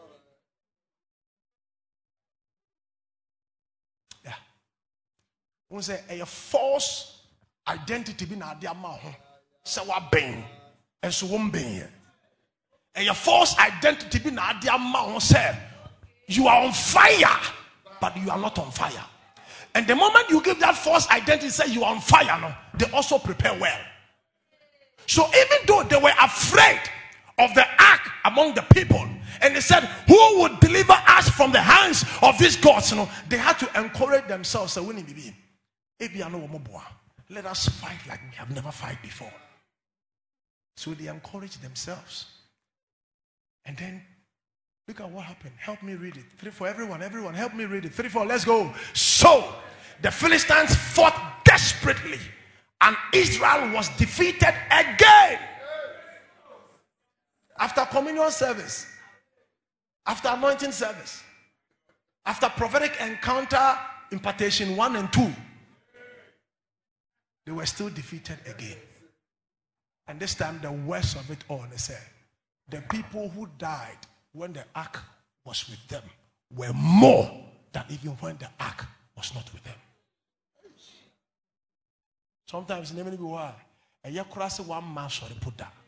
Yeah. When say a false identity be na dia ma ho, say wa ben, and so won ben. A false identity be na dia ma ho, say you are on fire, but you are not on fire. And the moment you give that false identity, say you are on fire, no, they also prepare well. So even though they were afraid of the ark among the people, and they said, who would deliver us from the hands of these gods? You know, they had to encourage themselves. So let us fight like we have never fought before. So they encouraged themselves. And then look at what happened. Help me read it. Three for everyone. Everyone, help me read it. Three, four, let's go. So the Philistines fought desperately, and Israel was defeated again. After communion service, after anointing service, after prophetic encounter, impartation one and two, they were still defeated again. And this time, the worst of it all, they said, the people who died when the ark was with them were more than even when the ark was not with them. Sometimes in the world, a year cross one man sorry put that.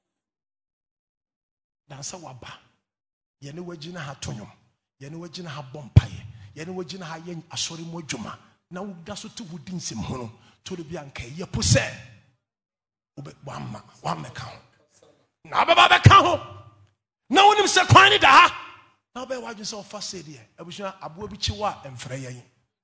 Dansa waba. Yene wajina ha tonyom. Yene wajina ha bompaye. Yene wajina ha yen asori mo dwuma. Na wuda so to wudi nsem hono. To the bianca ye pose. Ube wamma, wamme ka ho. Na baba be ka ho. Na wonim se kwan ni da ha. Na be wadwen se ofa se de. Abusua abo bi chiwa emfre yen.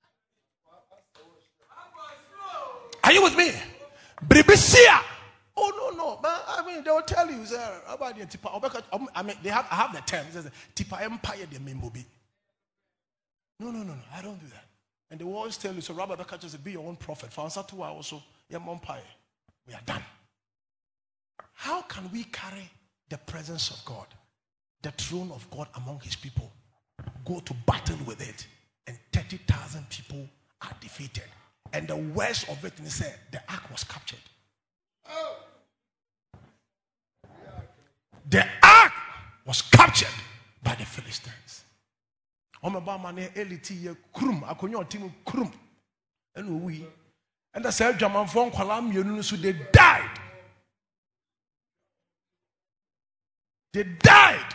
Are you with me? Bribisia. Oh no no, but I mean they will tell you sir, about the tipa. I mean they have I have the term. It says tipa empire the membobi. No no no no, I don't do that. And they will always tell you so. Rabbi Becca just be your own prophet. For answer to also your empire. We are done. How can we carry the presence of God, the throne of God among His people, go to battle with it, and thirty thousand people are defeated? And the worst of it, he said, the ark was captured. The ark was captured by the Philistines. Omabamane eliti krum akonyo timu krum. And we and the said German phone kwalam yenu so they died. They died.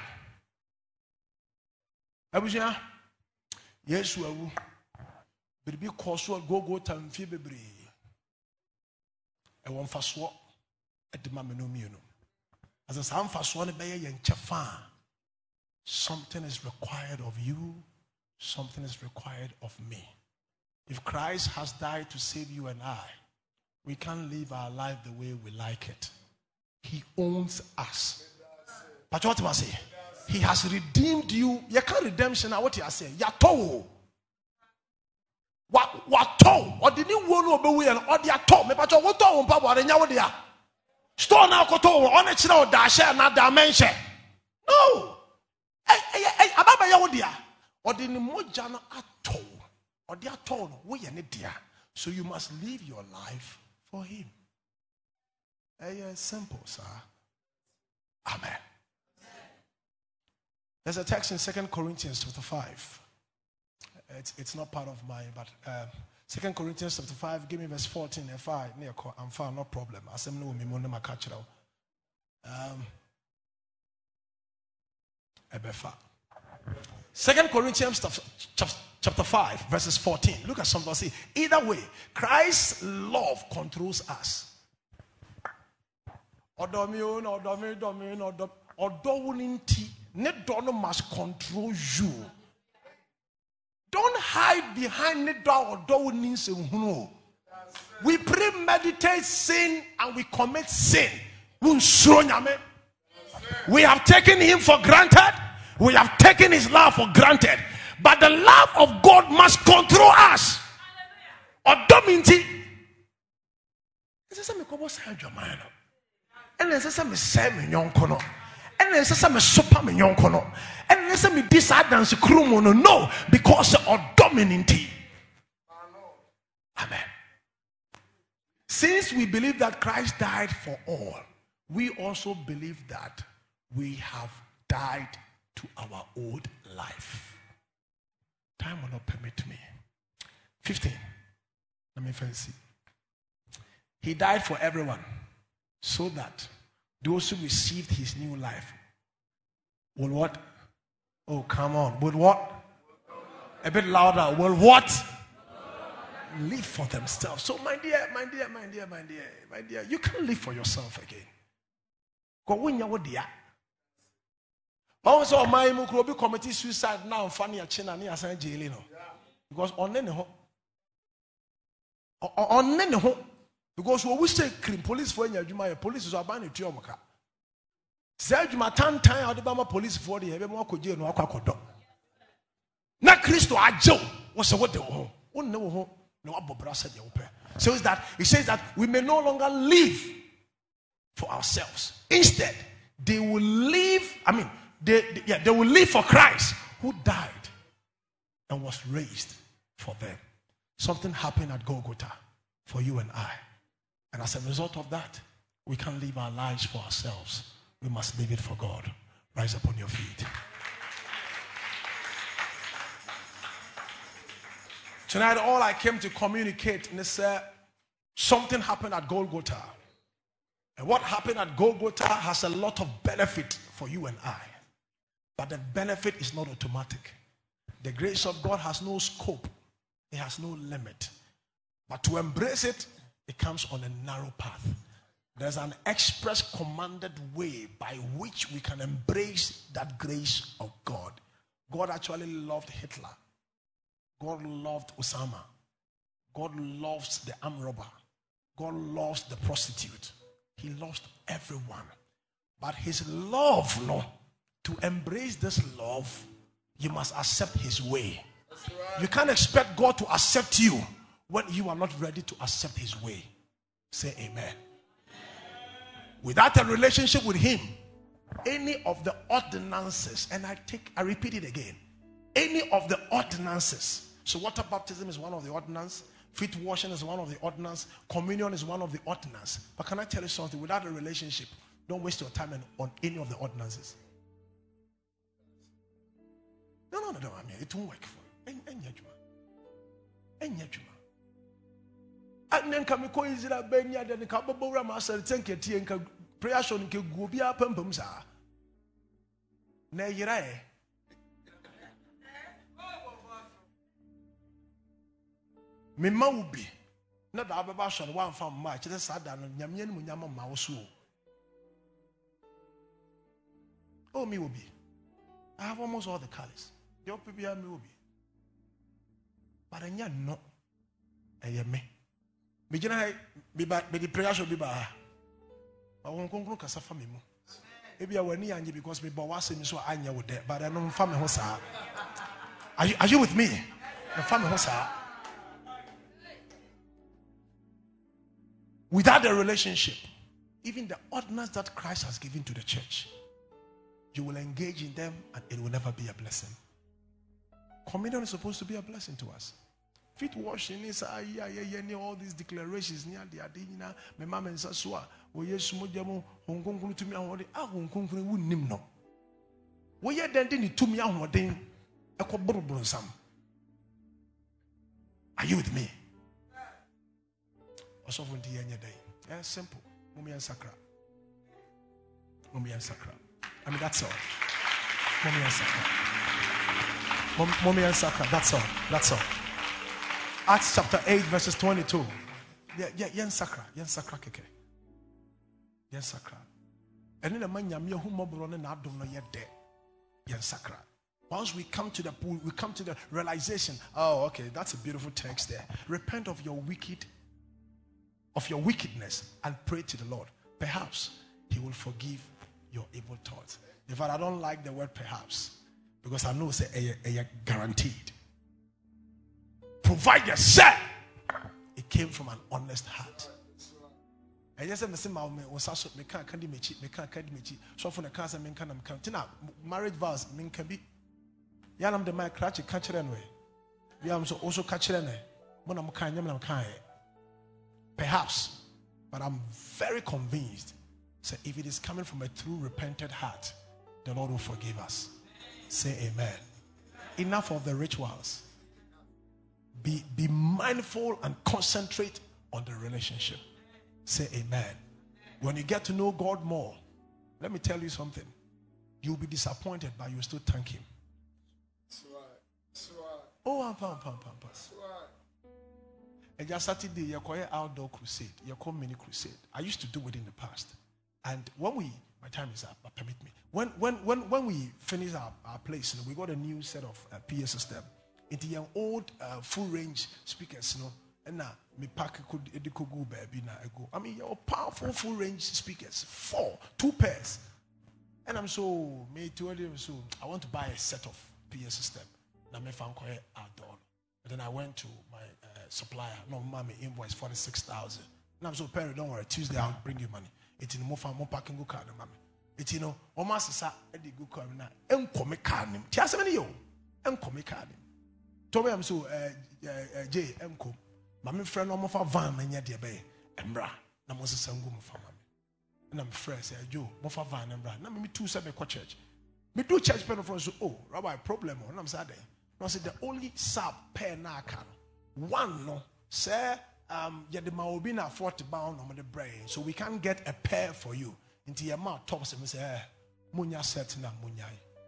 Abuja yes we be cause go go time fi bebre. E won faso e de ma meno mienu. As a sam faso ne beye yen chefa. Something is required of you, something is required of me. If Christ has died to save you and I, we can't live our life the way we like it. He owns us. But what must I say? He has redeemed you. You can't redemption now. What you are saying? Yato. What what to? Or did you want to be and or the atom? Me but what to on power and yawodia. Store now koto on it now dash na dimension. No. Hey hey hey ababa yawodia. Or the moja na ato. Or the atom we any dear. So you must live your life for him. Hey, simple, sir. Amen. There's a text in Second Corinthians chapter five. It's, it's not part of mine, but um, Second Corinthians chapter five, give me verse fourteen. If I I'm fine, no problem. I say no, me mo na catch it out. Um, Ebefa. Second Corinthians chapter, chapter five, verses fourteen. Look at something. See, either way, Christ's love controls us. Odomio, odomio, odomio, odomio, ne dono must control you. Don't hide behind the door or door needs. We premeditate sin and we commit sin. We have taken him for granted. We have taken his love for granted. But the love of God must control us. Or dominti. And then say me say me nyonko. And then say me super me nyonko. And then say me disadvantage krumo no no because of dominancy. Amen. Since we believe that Christ died for all, we also believe that we have died to our old life. Time will not permit me. fifteen. Let me first see. He died for everyone so that those who received his new life will what? Oh, come on. Will what? A bit louder. Will what? Live for themselves. So, my dear, my dear, my dear, my dear, my dear, you can't live for yourself again. Go when you're with the also, my mukrobi committee suicide now. Funny a china ni asan jail no, because on any ho, on any ho, because we say crime police for any juma police is about to your maka. Say juma tan tan out the Bama police for the ebe mo ko jail no akwa kodo. Na Christo ajo was what the ho, on no ho no abobra said the open. So is that he says that we may no longer live for ourselves. Instead, they will live. I mean. They, they, yeah, they will live for Christ who died and was raised for them. Something happened at Golgotha for you and I. And as a result of that, we can't live our lives for ourselves. We must live it for God. Rise up on your feet. Tonight, all I came to communicate is uh, something happened at Golgotha. And what happened at Golgotha has a lot of benefit for you and I. But the benefit is not automatic. The grace of God has no scope. It has no limit. But to embrace it, it comes on a narrow path. There's an express commanded way by which we can embrace that grace of God. God actually loved Hitler. God loved Osama. God loves the armed robber. God loves the prostitute. He loves everyone. But his love, no. To embrace this love, you must accept his way. Right. You can't expect God to accept you when you are not ready to accept his way. Say amen. Amen. Without a relationship with him, any of the ordinances, and I take, I repeat it again, any of the ordinances. So water baptism is one of the ordinances. Feet washing is one of the ordinances. Communion is one of the ordinances. But can I tell you something? Without a relationship, don't waste your time on any of the ordinances. No, no, no, no. I mean, it won't work for you. And then come ko Israel benya then ka bobora ma asare tenke tie nka prayer show nke guo bia pampam sa na yira e me ma ubi na da baba show no wan fam ma kire sa da no nyamye no nyama ma wo so oh me ubi I have almost all the colors your people are me ubi but anya no eye me me gina me ba me the prayer should be ba I won konkro kasa fa me mu e bia wani anye because me ba wase me so anya wo there but I no fa me ho sa are you are you with me me fa me ho sa without the relationship even the ordinance that Christ has given to the church you will engage in them and it will never be a blessing. Communion is supposed to be a blessing to us. Feet washing is ah yeah yeah yeah all these declarations near the adina me mama nsa so a wo yesu modjamo honkonkunu tumi ahode ah honkonkunu wunnim no wo ye den de ni tumi ahoden ekoboroboro sam. Are you with me? Also for the end day. Yeah, simple. Mummy and Sakra. Mummy and Sakra. I mean that's all. Mummy and Sakra. Mummy and Sakra. That's all. That's all. Acts chapter eight, verses twenty-two. Yeah, yeah, yen sakra, yen sakra keke. Yen sakra. And then the man yamia who mobile and adom no yet dead. Yen sakra. Once we come to the pool, we come to the realization, oh, okay, that's a beautiful text there. Repent of your wicked, of your wickedness and pray to the Lord. Perhaps he will forgive your evil thoughts. In fact, I don't like the word perhaps because I know it's a, a, a guaranteed. Provide yourself. It came from an honest heart. I just said, "Mr. Maume was also me can't candy me cheap, me can't candy me cheap." So for the cancer, me can't am can't. Now marriage vows, me can be. Yeah, I'm the my crutch catcher anyway. Yeah, I'm so also catcher anyway. When I'm kind, I'm kind. Perhaps, but I'm very convinced. So if it is coming from a true repented heart, the Lord will forgive us. Say amen. Enough of the rituals. Be, be mindful and concentrate on the relationship. Say amen. When you get to know God more, let me tell you something. You'll be disappointed, but you'll still thank Him. Oh, I'm pam pam pam pam. And just Saturday, you call outdoor crusade. You call mini crusade. I used to do it in the past. And when we, my time is up, but permit me. When when when when we finish our, our place, you know, we got a new set of uh, P A system. It's an old uh, full range speakers, you know. And now me pack could go baby now go. I mean, your powerful full range speakers, four, two pairs. And I'm so me told him so I want to buy a set of P A system. Now me found quite outdoor. And then I went to my uh, supplier. No, mommy invoice forty six thousand. And I'm so Perry, don't worry. Tuesday I'll bring you money. It's in more farm, more parking go card, mommy. It's you know, almost sa Eddie go card now. And come card him. Tiasa many yo. And come card him. Told me I'm so J M Co. My friend no more for van and yet be embra. Na mo se sangu mo fa mami. Na my friend say Joe mo fa van embra. Na me two say me church. Me do church pen for so oh rabbi problem on. Na me say no say the only sub pair na can. One no say um ya the ma obi na forty bound on the brain. So we can't get a pair for you. Into your mouth top say me say eh munya set na munya.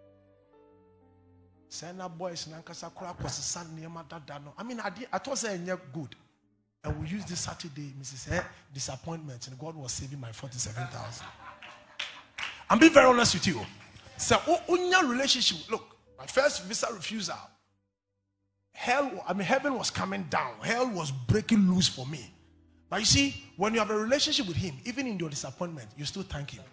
Sena boys nankasa kura kwasisa niema dada no. I mean I did, I thought say good. And we use this Saturday, Missus Eh, disappointment, and God was saving my forty-seven thousand. I'm being very honest with you. So on your relationship, look, my first visa refusal. Hell, I mean heaven was coming down. Hell was breaking loose for me. But you see, when you have a relationship with Him, even in your disappointment, you still thank Him.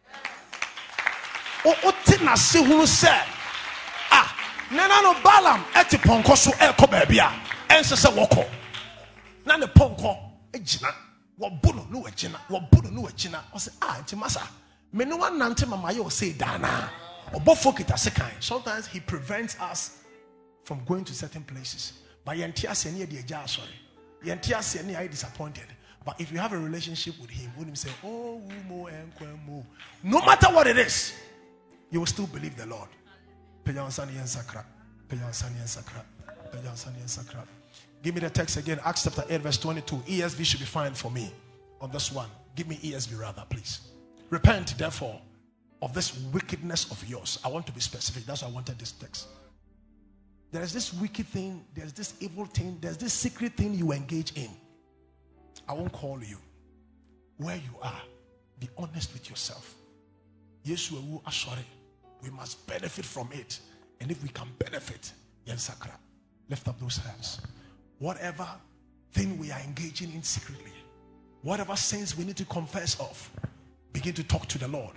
Oh, tina se who said, ah, nana no balam eti ponko so eko babia, ense se woko. Na ne ponko ejina, wo bono no ejina, wo bono no ejina. O say ah, enti masa, me no wan nante mama yo say dana. Obofo kita sekan. Sometimes He prevents us from going to certain places. But yentia se ne de eja sorry. Yentia se ne are disappointed. But if you have a relationship with Him, when Him say, oh, mo enkwemo, no matter what it is, you will still believe the Lord. Give me the text again. Acts chapter eight, verse twenty-two. E S V should be fine for me on this one. Give me E S V rather, please. Repent, therefore, of this wickedness of yours. I want to be specific. That's why I wanted this text. There is this wicked thing, there's this evil thing, there's this secret thing you engage in. I won't call you. Where you are, be honest with yourself. Yes, we will. Sorry. We must benefit from it. And if we can benefit, lift up those hands. Whatever thing we are engaging in secretly, whatever sins we need to confess of, begin to talk to the Lord.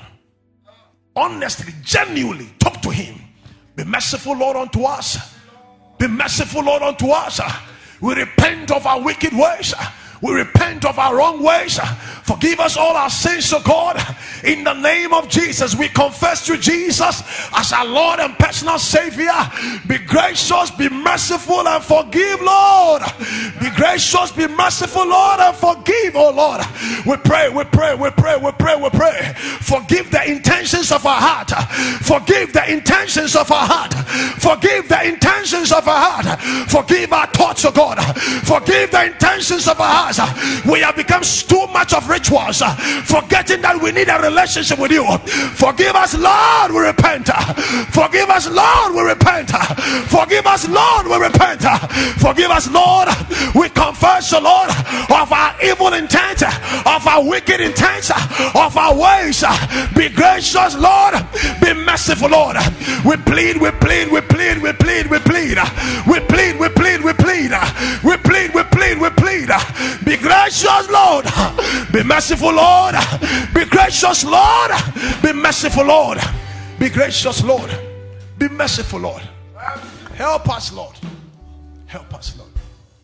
Honestly, genuinely talk to Him. Be merciful, Lord, unto us. Be merciful, Lord, unto us. We repent of our wicked ways. We repent of our wrong ways. Forgive us all our sins, O God. In the name of Jesus, we confess to Jesus as our Lord and personal Savior. Be gracious, be merciful, and forgive, Lord. Be gracious, be merciful, Lord, and forgive, oh Lord. We pray, we pray, we pray, we pray, we pray. Forgive the intentions of our heart. Forgive the intentions of our heart. Forgive the intentions of our heart. Forgive our thoughts, oh God. Forgive the intentions of our hearts. We have become too much of rituals, forgetting that we need a relationship with you. Forgive us, Lord, we repent. Forgive us, Lord, we repent. Forgive us, Lord, we repent. Forgive us, Lord, we confess, O Lord, of our evil intent, of our wicked intent, of our ways. Be gracious, Lord, be merciful, Lord. We plead, we plead, we plead, we plead, we plead, we plead, we plead, we plead, we plead, we plead, we plead. Be gracious, Lord. Be merciful, Lord. Be gracious, Lord. Be merciful, Lord. Be gracious, Lord. Be merciful, Lord. Help us, Lord. Help us, Lord.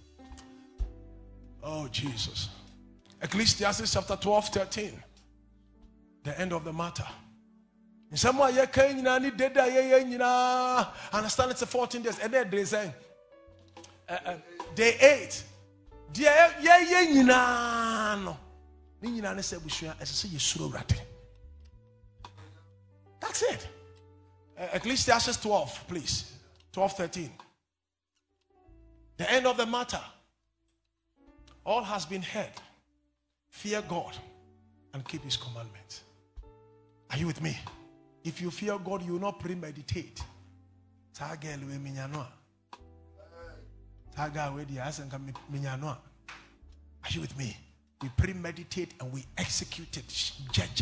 Oh, Jesus. Ecclesiastes chapter twelve, thirteen. The end of the matter. In some way, you can't understand it's a fourteen days. And then they say, day eight. Dia ye ye nyina no ni nyina ne se busua esese yesuro rade. That's it. uh, Ecclesiastes twelve, please. twelve thirteen. The end of the matter. All has been heard. Fear God and keep His commandments. Are you with me? If you fear God, you will not premeditate. Are you with me? We premeditate and we execute it.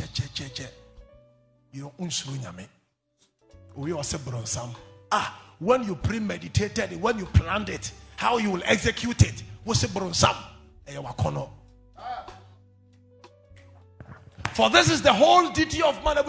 You don't we also some. Ah, when you premeditated it, when you planned it, how you will execute it. For this is the whole duty of man.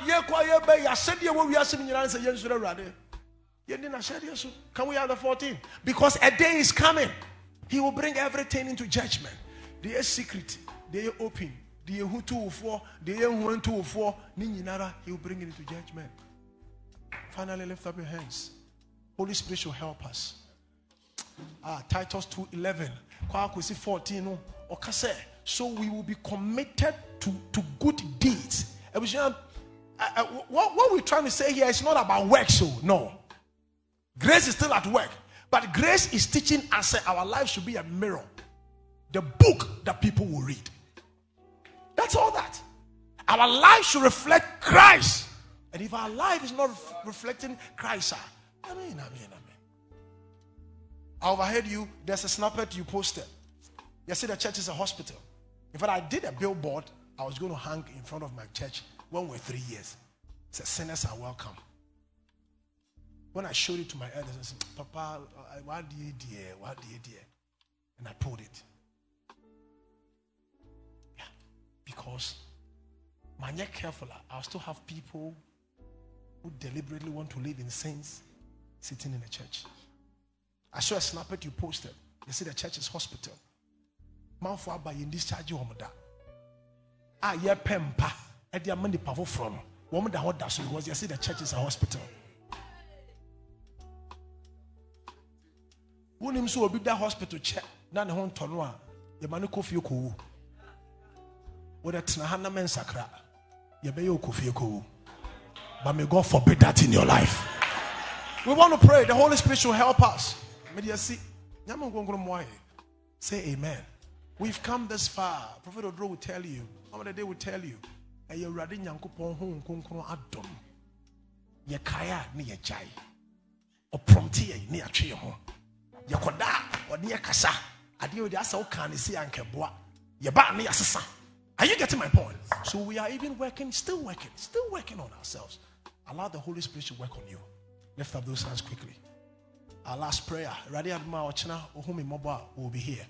Can we have the fourteen? Because a day is coming. He will bring everything into judgment. They are secret. They are open. They are who two for. They are who two for. Ninara. He will bring it into judgment. Finally, lift up your hands. Holy Spirit will help us. Ah, Titus two eleven. fourteen. So we will be committed to, to good deeds. What, what we're trying to say here is not about work. So no. Grace is still at work, but grace is teaching us that our life should be a mirror, the book that people will read. That's all that. Our life should reflect Christ, and if our life is not reflecting Christ, I mean, I mean, I mean. I overheard you. There's a snippet you posted. You see, the church is a hospital. In fact, I did a billboard. I was going to hang in front of my church when we were three years. It said, sinners are welcome. When I showed it to my elders, I said, Papa, what do you do? What do you do? And I pulled it. Yeah. Because when you're careful, I'll still have people who deliberately want to live in sins sitting in the church. I saw a snippet you posted. You see the church is hospital. Man for by in this charge you ah yeah pempa at the money powerful from woman that what does because you see the church is a hospital. When him so be that hospital check, na ne hon tono a ye mane kofie ko. Wo that na hana men sakra. Ye be ye kofie ko. But may God forbid that in your life. We want to pray. The Holy Spirit should help us. Say amen. We've come this far. Prophet Odro will tell you. How the day will tell you. And you're ready Yankupon home, Kunkro Adom. Yakaya near Jai. Or Promptia near Trio. Yakoda or near Kasa. Adio de Asa can see Anke Bois. Yaba near Sasa. Are you getting my point? So we are even working, still working, still working on ourselves. Allow the Holy Spirit to work on you. Lift up those hands quickly. Our last prayer. Radi Adma Ochina Ohumi Moba will be here.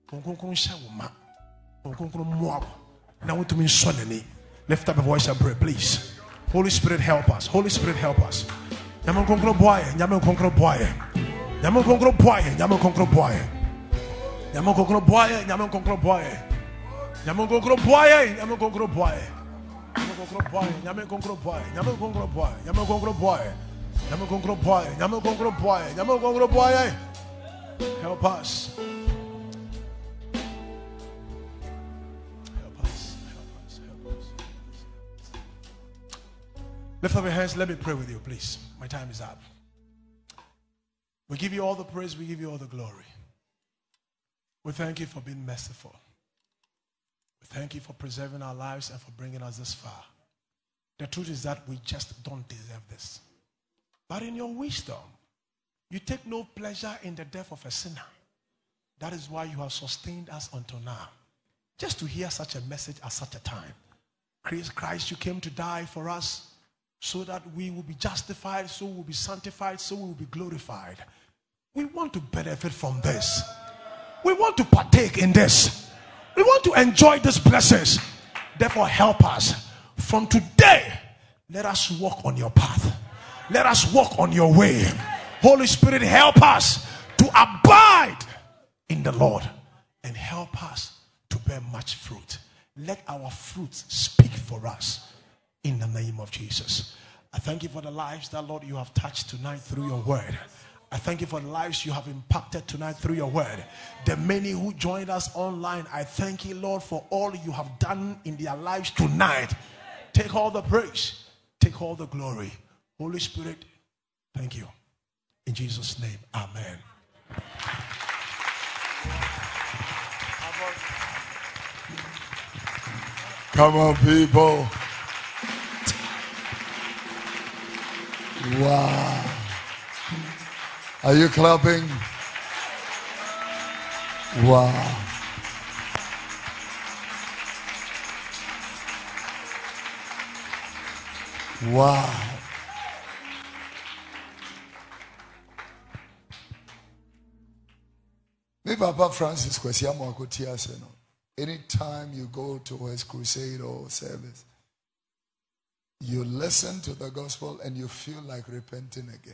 Now to me suddenly. Lift up a voice and pray, please. Holy Spirit, help us. Holy Spirit, help us. Yaman konkro boy, yaman konkro boy. Yaman konkro boy, yaman konkro boy. Yaman konkro boy, yaman konkro boy. Yaman konkro boy, yaman konkro boy. Yaman konkro boy, yaman konkro boy. Yaman konkro boy, yaman konkro boy. Yaman konkro boy, yaman konkro boy. Yaman konkro boy. Help us. Lift up your hands. Let me pray with you, please. My time is up. We give you all the praise. We give you all the glory. We thank you for being merciful. We thank you for preserving our lives and for bringing us this far. The truth is that we just don't deserve this. But in your wisdom, you take no pleasure in the death of a sinner. That is why you have sustained us until now. Just to hear such a message at such a time. Christ, you came to die for us, so that we will be justified, so we will be sanctified, so we will be glorified. We want to benefit from this. We want to partake in this. We want to enjoy these blessings. Therefore, help us. From today, let us walk on your path. Let us walk on your way. Holy Spirit, help us to abide in the Lord and help us to bear much fruit. Let our fruits speak for us. In the name of Jesus. I thank you for the lives that, Lord, you have touched tonight through your word. I thank you for the lives you have impacted tonight through your word. The many who joined us online, I thank you, Lord, for all you have done in their lives tonight. Take all the praise. Take all the glory. Holy Spirit, thank you. In Jesus' name, amen. Come on, people. Wow. Are you clapping? Wow. Wow. Me Papa Francis Kwesiamo Akotia said, anytime you go to his crusade or service, you listen to the gospel and you feel like repenting again.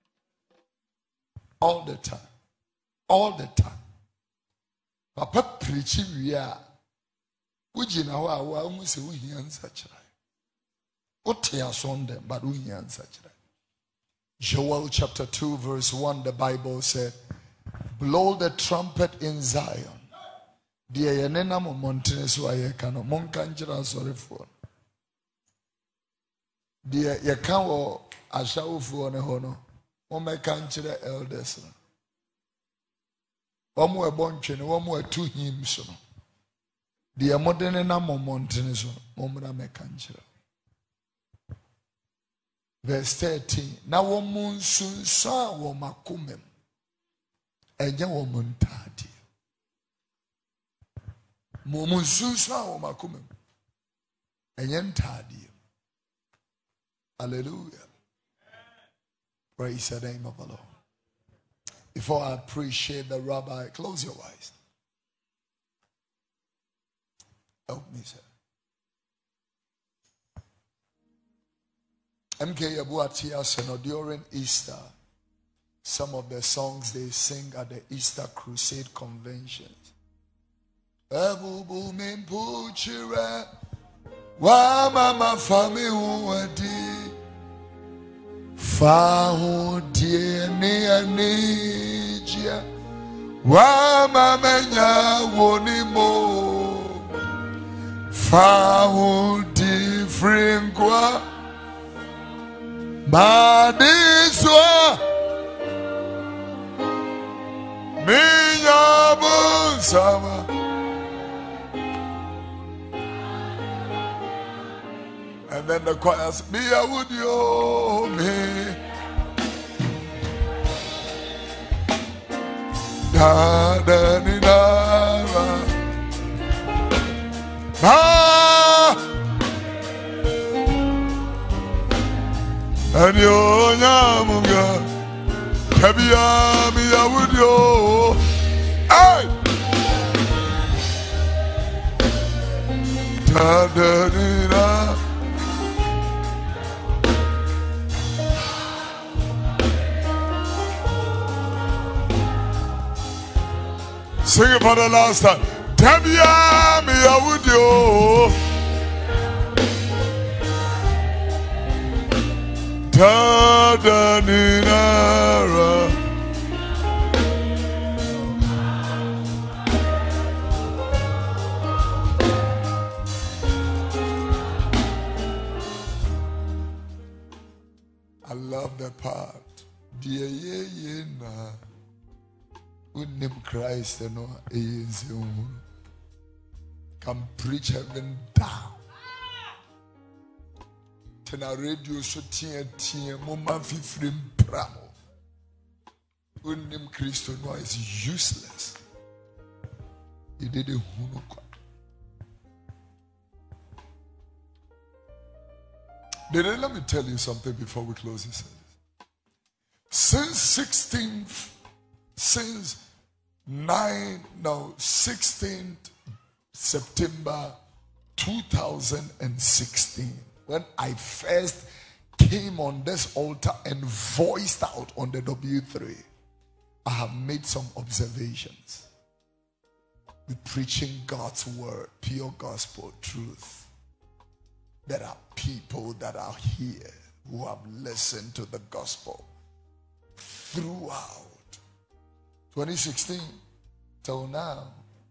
All the time. All the time. Papa preaching we are. Ujina wa wa umuse uhi answer. Ote asonde but uhi answer. Joel chapter two verse one, the Bible said, blow the trumpet in Zion. Dear yenena mo montene so ayekano monkanjira sorry for. Dear yakawo ashawufu ne hono ome kanchire elders no omo ebontwe ne omo atu hymns no dear modern na montene so omra me kanchire. Verse thirteen, na womun sunsa wo makumem enye wo montadi momun sunsa wo makumem enye ntadi. Hallelujah. Praise the name of the Lord. Before I appreciate the rabbi, close your eyes. Help me, sir. M K Yabuatia said during Easter, some of the songs they sing at the Easter Crusade conventions. Wa mama fami uwadi fa hodie ni anijia wa mama nya wonimo fa hodi fringwa badiswa summer. And then the choir says, me a would you me. Da da ni da ba. And you nyamunga. Kabia me a would you. Hey! Da da ni da. Sing it for the last time. Tabia me a would you. Da da ni da. I love that part. Dear ye ye na. Name Christ, you know, can preach heaven down. Tena radio so tia tia mama fi frame pramo. Name Christ, you know, is useless. He did a hunuka. Then let me tell you something before we close this service. Since sixteenth, since nine no sixteenth September two thousand sixteen, when I first came on this altar and voiced out on the W three, I have made some observations. We're preaching God's word, pure gospel truth. There are people that are here who have listened to the gospel throughout twenty sixteen till now.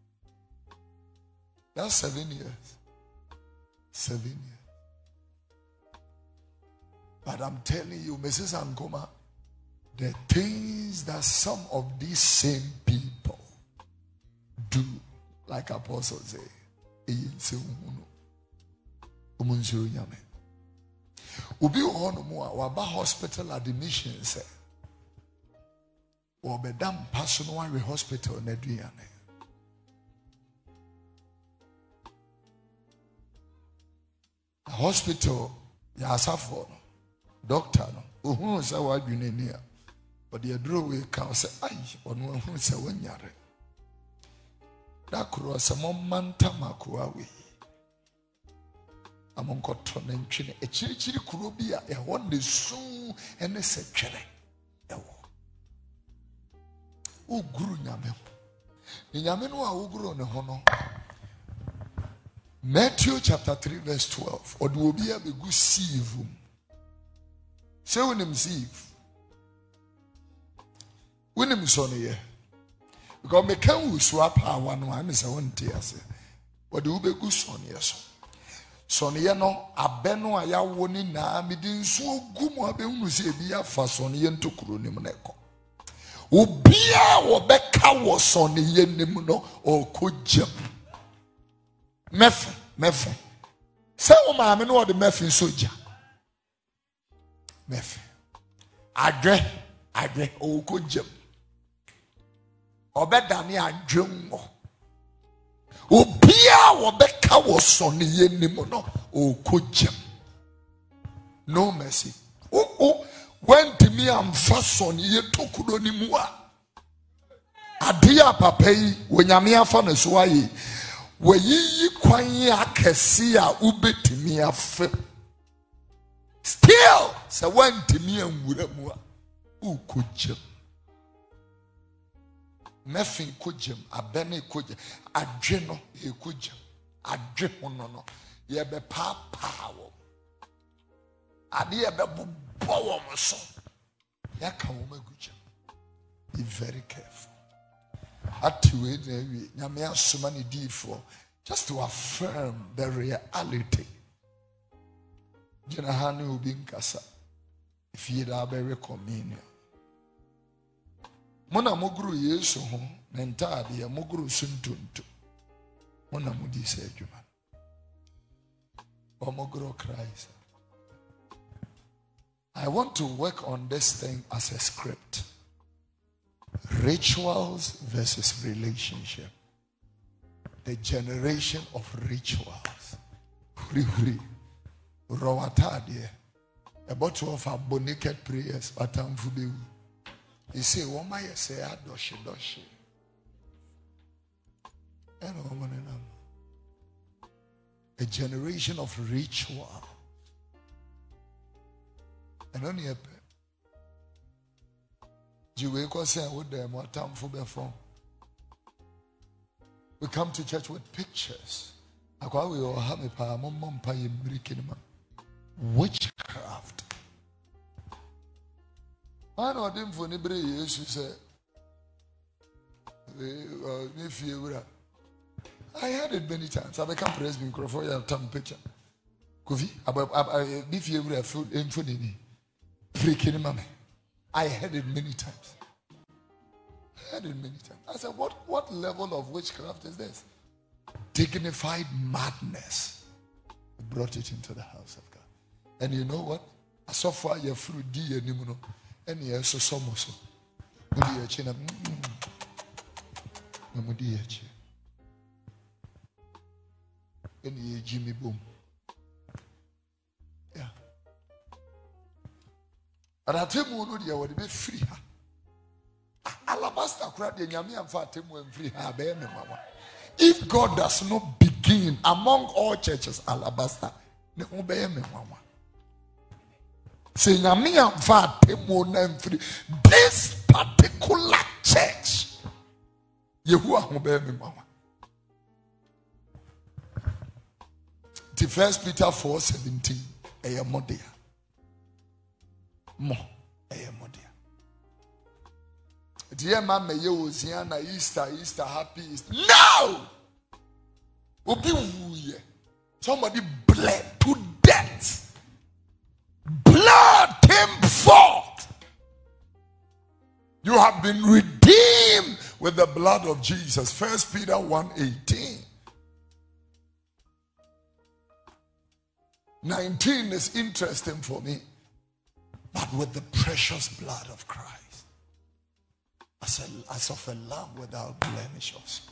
That's seven years. Seven years. But I'm telling you, Missus Ankoma, the things that some of these same people do, like Apostle say, Ubi Ohonomo, Waba hospital admission say. Or bedam personal hospital neduyane. Hospital ya asafo doctor no ohun se wa dwene ni a but the draw we can say ai onu ohun se wanyare da kro se mo manta makoa we amonkoto na ntwene echirichiri kuro bi a ehwo ne su ene se twere ewo uguru nyame ni nyame no a uguru ne ho no Matthew chapter three verse twelve or do obi a begu sieve say wonim sieve wonim so ne ye because me kan wu so apa wa no am say wonte ase or do begu so ne ye so so ne ye no abe no aya wo ni na me di nso ogu mo abe hunu se bi afa so ne ye ntokuro nim na ekọ obia wo beka wo so ne ye nim no okojam Mef, mef. Say, oh, mamma, no, the mef in soldier. Mef. Adre, adre, oh, good jump. Or better, me, I drum. Oh, Pia, or Becca was on the yenimono, oh, good jump. No mercy. Oh, oh, when to me, I'm fast on ye took anymore. Adia papai, when Yamia fan is why. We yi kwanye akesi a ubetimi afe still se wantimi anwura mu a ukojam mefin kojam abene kojam adwe no e kojam adwe hono no ye be pa pa wo ade ye be bo wo mo so ya ka wo magujam. Be very careful. Just to affirm the reality. Jenahani will be in Casa. If you are very communion. Mona Mogru Yesu, Nentadi ya muguru suntuntu. Mona mudi se juma. Omogoro Christ. I want to work on this thing as a script. Rituals versus relationship. The generation of rituals. Huri huri. Rawatadie. About to offer naked prayers, but I'm fubi. He say, "What my say? Adoshi doshi." A generation of ritual. And only a we come to church with pictures. Witchcraft. I know them for anybody else who say, I heard it many times. I become president for your time picture. Kofi, if you were food in Funini, freaking mommy. I heard it many times. I heard it many times. I said, what, what level of witchcraft is this? Dignified madness. We brought it into the house of God. And you know what? I saw far your fruit, dear Nimuno, and yes, so so much. And Jimmy Boom. Yeah. And I tell you, you would be free. Alabaster crowd, the Yami and Fatim and free her, mama. If God does not begin among all churches, Alabaster, they won't be mama. Say Yami and Fatim and free. This particular church, Yehovah won't be mama. The First Peter four seventeen. Eya modia. Mo. Eya modia. Dear mama, you Ziana Easter, Easter, happy Easter. No! Obi wuye. Somebody bled to death. Blood came forth. You have been redeemed with the blood of Jesus. First Peter one eighteen. nineteen is interesting for me, but with the precious blood of Christ, as, a, as of a lamb without blemish or spot.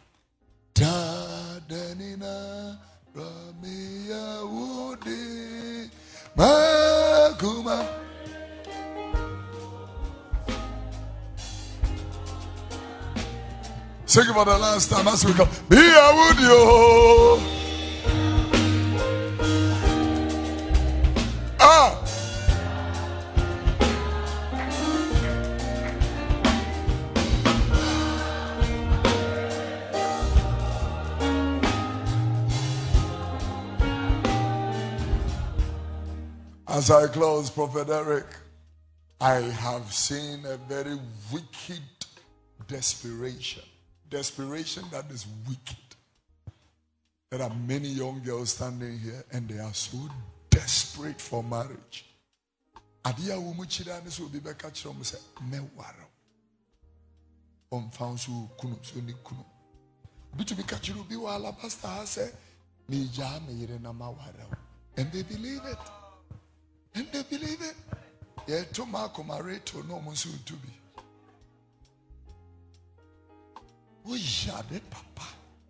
Tadanina Ramia Woody Maguma. Sing it for the last time as we come. Be a woody. Ah! As I close, Prophet Eric, I have seen a very wicked desperation. Desperation that is wicked. There are many young girls standing here and they are so desperate for marriage. Adia umuchira ne so bi beka kire mo se mewaro. On found so kunu so ni kunu. Bitu bi ka kire bi wa Alabaster ha se me ja me yire na mawaro. And they believe it. And they believe it. Yeah, to Marco Mareto no mo so to be. We jade papa.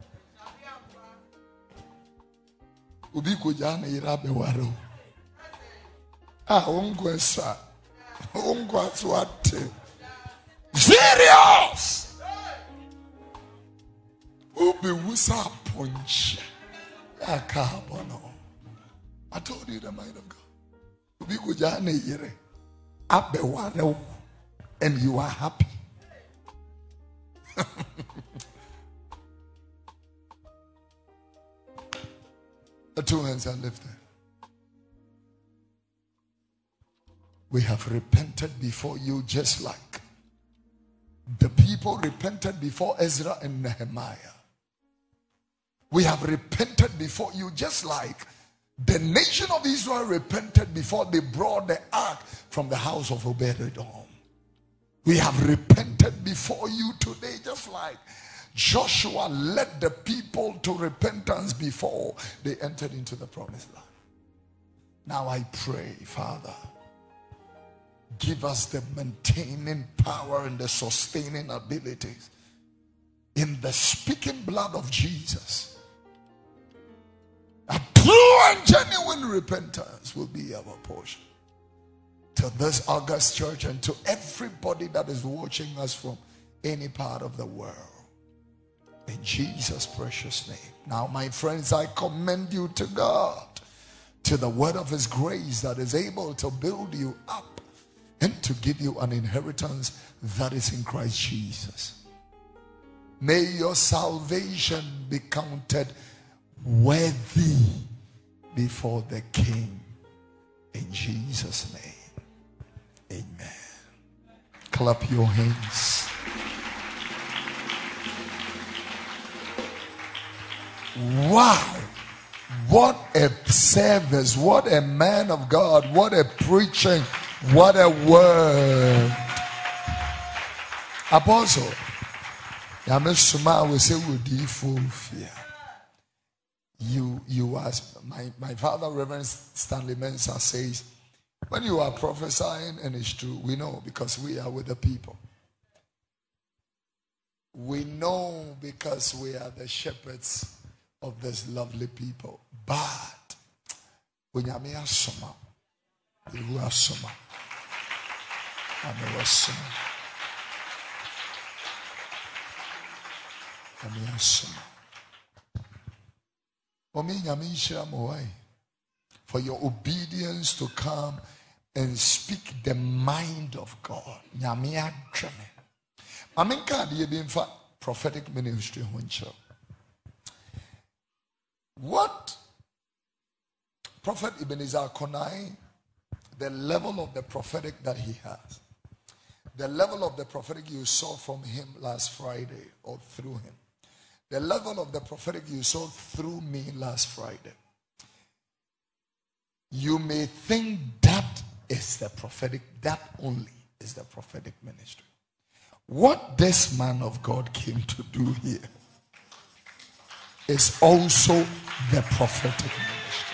Ubi ko jana irabe waro. Ah, ungo esa. Ungo aswate. Serious. Ubi wusa punch. Akabono. I told you the mind of God. Ubi ko jana ire. Abe waro. And you are happy. The two hands are lifted. We have repented before you just like the people repented before Ezra and Nehemiah. We have repented before you just like the nation of Israel repented before they brought the ark from the house of Obed-Edom. We have repented before you today, just like Joshua led the people to repentance before they entered into the promised land. Now I pray, Father, give us the maintaining power and the sustaining abilities in the speaking blood of Jesus. A true and genuine repentance will be our portion. To this August church and to everybody that is watching us from any part of the world. In Jesus' precious name. Now, my friends, I commend you to God, to the word of his grace that is able to build you up and to give you an inheritance that is in Christ Jesus. May your salvation be counted worthy before the King. In Jesus' name. Amen. Clap your hands. Wow. What a service. What a man of God. What a preaching. What a word. Apostle. You, you ask, my, my father, Reverend Stanley Mensah, says, when you are prophesying, and it's true, we know because we are with the people. We know because we are the shepherds of this lovely people. But when you are summer, you are summer. I was summer. I was summer. For your obedience to come and speak the mind of God. Prophetic ministry. What Prophet Ebenezer Konai, the level of the prophetic that he has, the level of the prophetic you saw from him last Friday or through him, the level of the prophetic you saw through me last Friday, you may think that is the prophetic, that only is the prophetic ministry. What this man of God came to do here is also the prophetic ministry.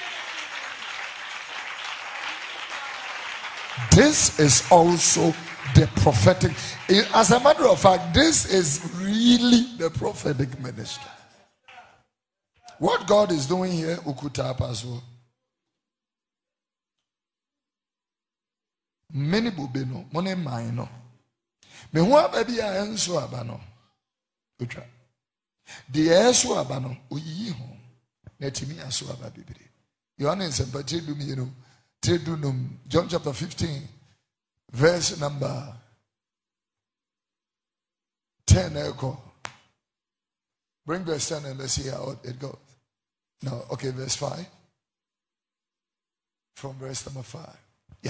This is also the prophetic. As a matter of fact, this is really the prophetic ministry. What God is doing here, Ukutap as well. Many bubino, money mine. Me who baby I answer abano. Utra. The answer abano, uyi ho. Netimi answer ababibiri. Yohanes and Patrick, you know, Tedunum, John chapter fifteen, verse number ten. Echo. Bring verse ten and let's see how it goes. No, okay, verse five. From verse number five. Yeah.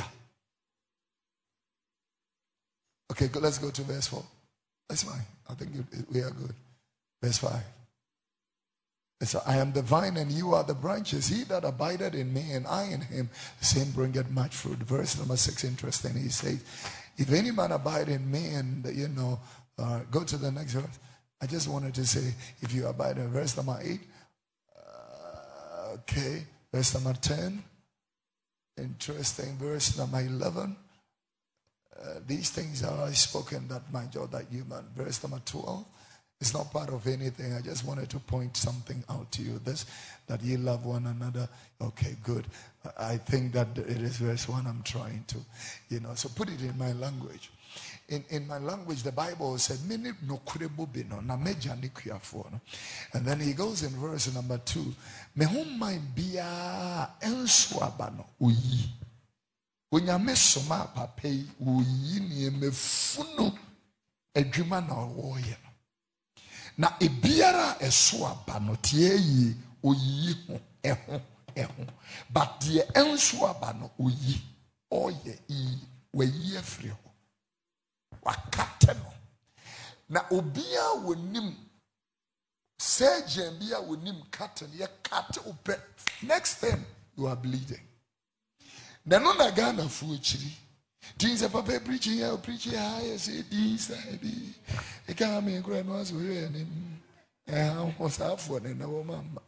Okay, go, let's go to verse four. That's fine. I think we are good. Verse five. So, I am the vine and you are the branches. He that abideth in me and I in him, the same bringeth much fruit. Verse number six, interesting. He says, if any man abide in me and, you know, uh, go to the next verse. I just wanted to say, if you abide in verse number eight. Uh, okay, verse number ten. Interesting. Verse number eleven. Uh, these things are spoken that my joy that human. Verse number twelve. It's not part of anything. I just wanted to point something out to you. This, that ye love one another. Okay, good. I think that it is verse one I'm trying to, you know, so put it in my language. In in my language, the Bible said, "Many no kurebubino na meja ni kuyafono," and then he goes in verse number two. Mehumai bia enswabano uyi. Unyame soma papai uyi ni mefuno edwuma na owoye. Na ebiara eswabano tie yi uyi ho eho eho. But the enswabano uyi oye yi we yi afri ho. Wakate no. Na obia wonim surgeon bia wonim kate ye kate ope. Next thing you are bleeding. Nano na Ghana fu chiri. Things are papa preaching, I preach I say this, I be. I can't make grandma's way and I was half one and our mamma.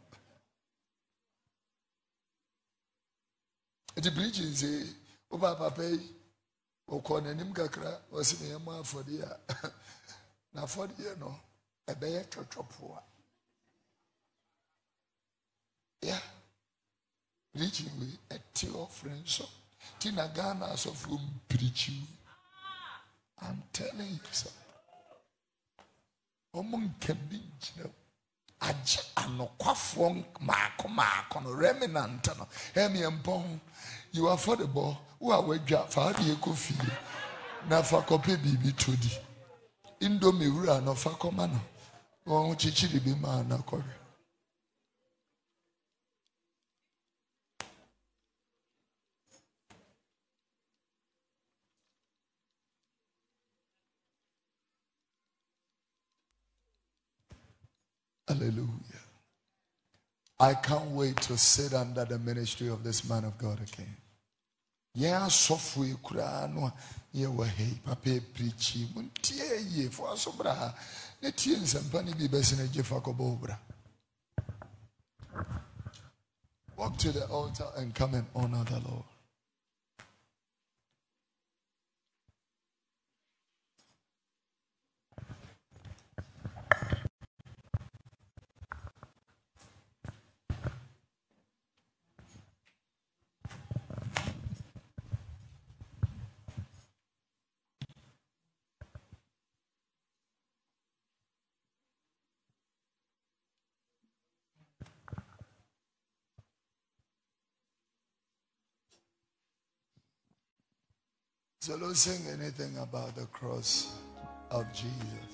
The preaching say, oh, papa pay, or corner him gakra, was in a month for the year. Now for the year, no, a bear to chop for. Yeah, preaching with a two friends. Tina Ghana so from preaching. I'm telling you, sir. Omon can be, you know. Aja ano kwafong mako mako no remnant no. Hemi empon. You are for the ball. Who are we drop for the coffee? Na fa kope bibi todi. Indomie wura no fa komano. Won chichiri bi ma na kore. Hallelujah. I can't wait to sit under the ministry of this man of God again. Yeah, software kurano ye wa hey papa preaching muntie ye for asobra ne tie nsempani bi bese na jefa kobobra. Walk to the altar and come and honor the Lord. So don't sing anything about the cross of Jesus.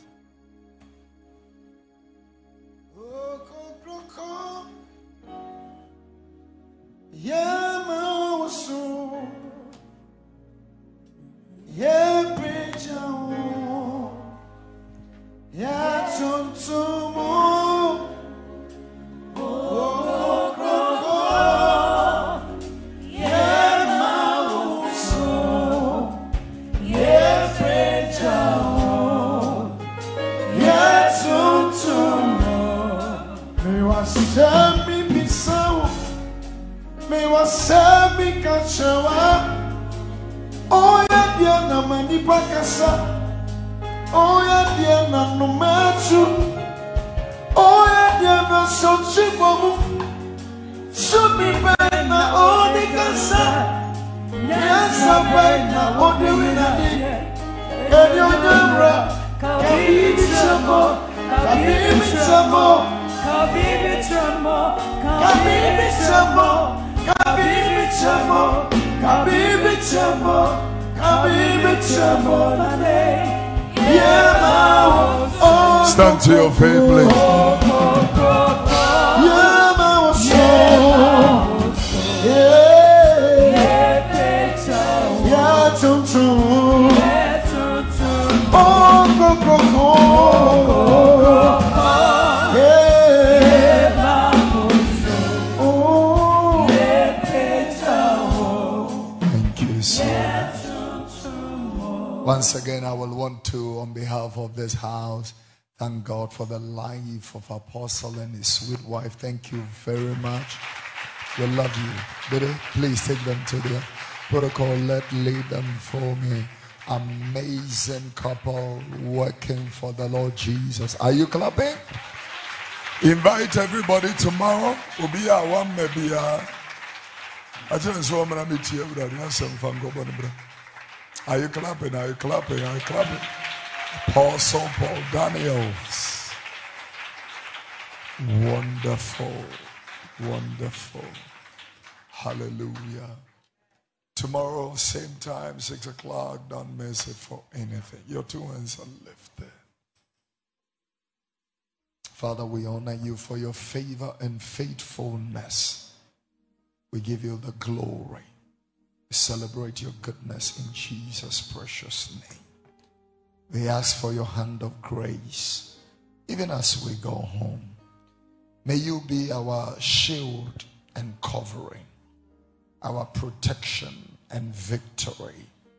Stand to your feet, please. Once again, I will want to, on behalf of this house, thank God for the life of Apostle and his sweet wife. Thank you very much. We love you. Did it? Please take them to the protocol. Let lead them for me. Amazing couple working for the Lord Jesus. Are you clapping? Invite everybody tomorrow. We'll be our one, maybe. I just saw me meet you. Are you clapping? Are you clapping? Are you clapping? Apostle Paul Daniels. Wonderful. Wonderful. Hallelujah. Tomorrow, same time, six o'clock. Don't miss it for anything. Your two hands are lifted. Father, we honor you for your favor and faithfulness. We give you the glory. Celebrate your goodness in Jesus' precious name. We ask for your hand of grace, even as we go home. May you be our shield and covering, our protection and victory.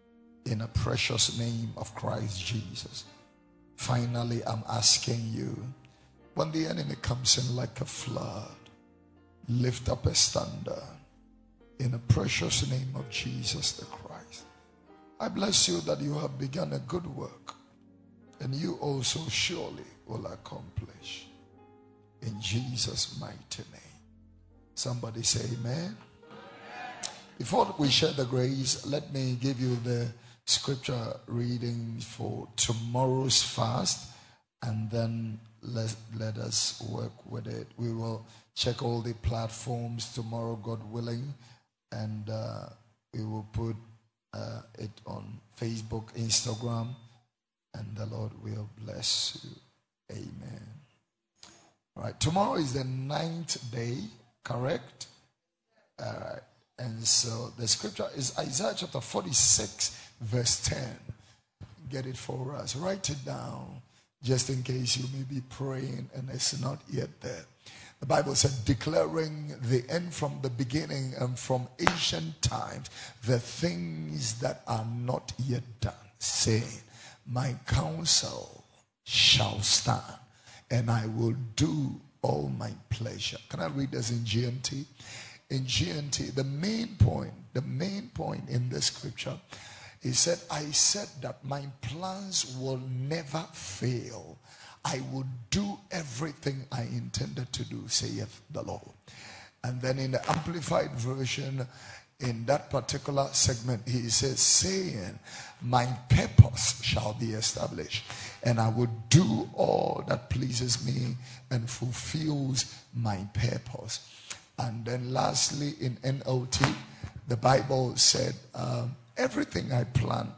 in a precious name of Christ Jesus. Finally, I'm asking you, when the enemy comes in like a flood, lift up a standard in the precious name of Jesus the Christ. I bless you that you have begun a good work, and you also surely will accomplish. In Jesus' mighty name. Somebody say amen. Before we share the grace, let me give you the scripture reading for tomorrow's fast, and then let, let us work with it. We will check all the platforms tomorrow, God willing, and uh, we will put uh, it on Facebook, Instagram, and the Lord will bless you. Amen. All right, tomorrow is the ninth day, correct? All right. And so the scripture is Isaiah chapter forty-six, verse ten. Get it for us. Write it down just in case you may be praying and it's not yet there. The Bible said, declaring the end from the beginning and from ancient times, the things that are not yet done, saying, my counsel shall stand, and I will do all my pleasure. Can I read this in G N T? In G N T, the main point, the main point in the scripture, he said, I said that my plans will never fail. I will do everything I intended to do, saith the Lord. And then in the Amplified Version, in that particular segment, he says, saying, my purpose shall be established, and I will do all that pleases me and fulfills my purpose. And then lastly, in N L T, the Bible said, um, everything I plan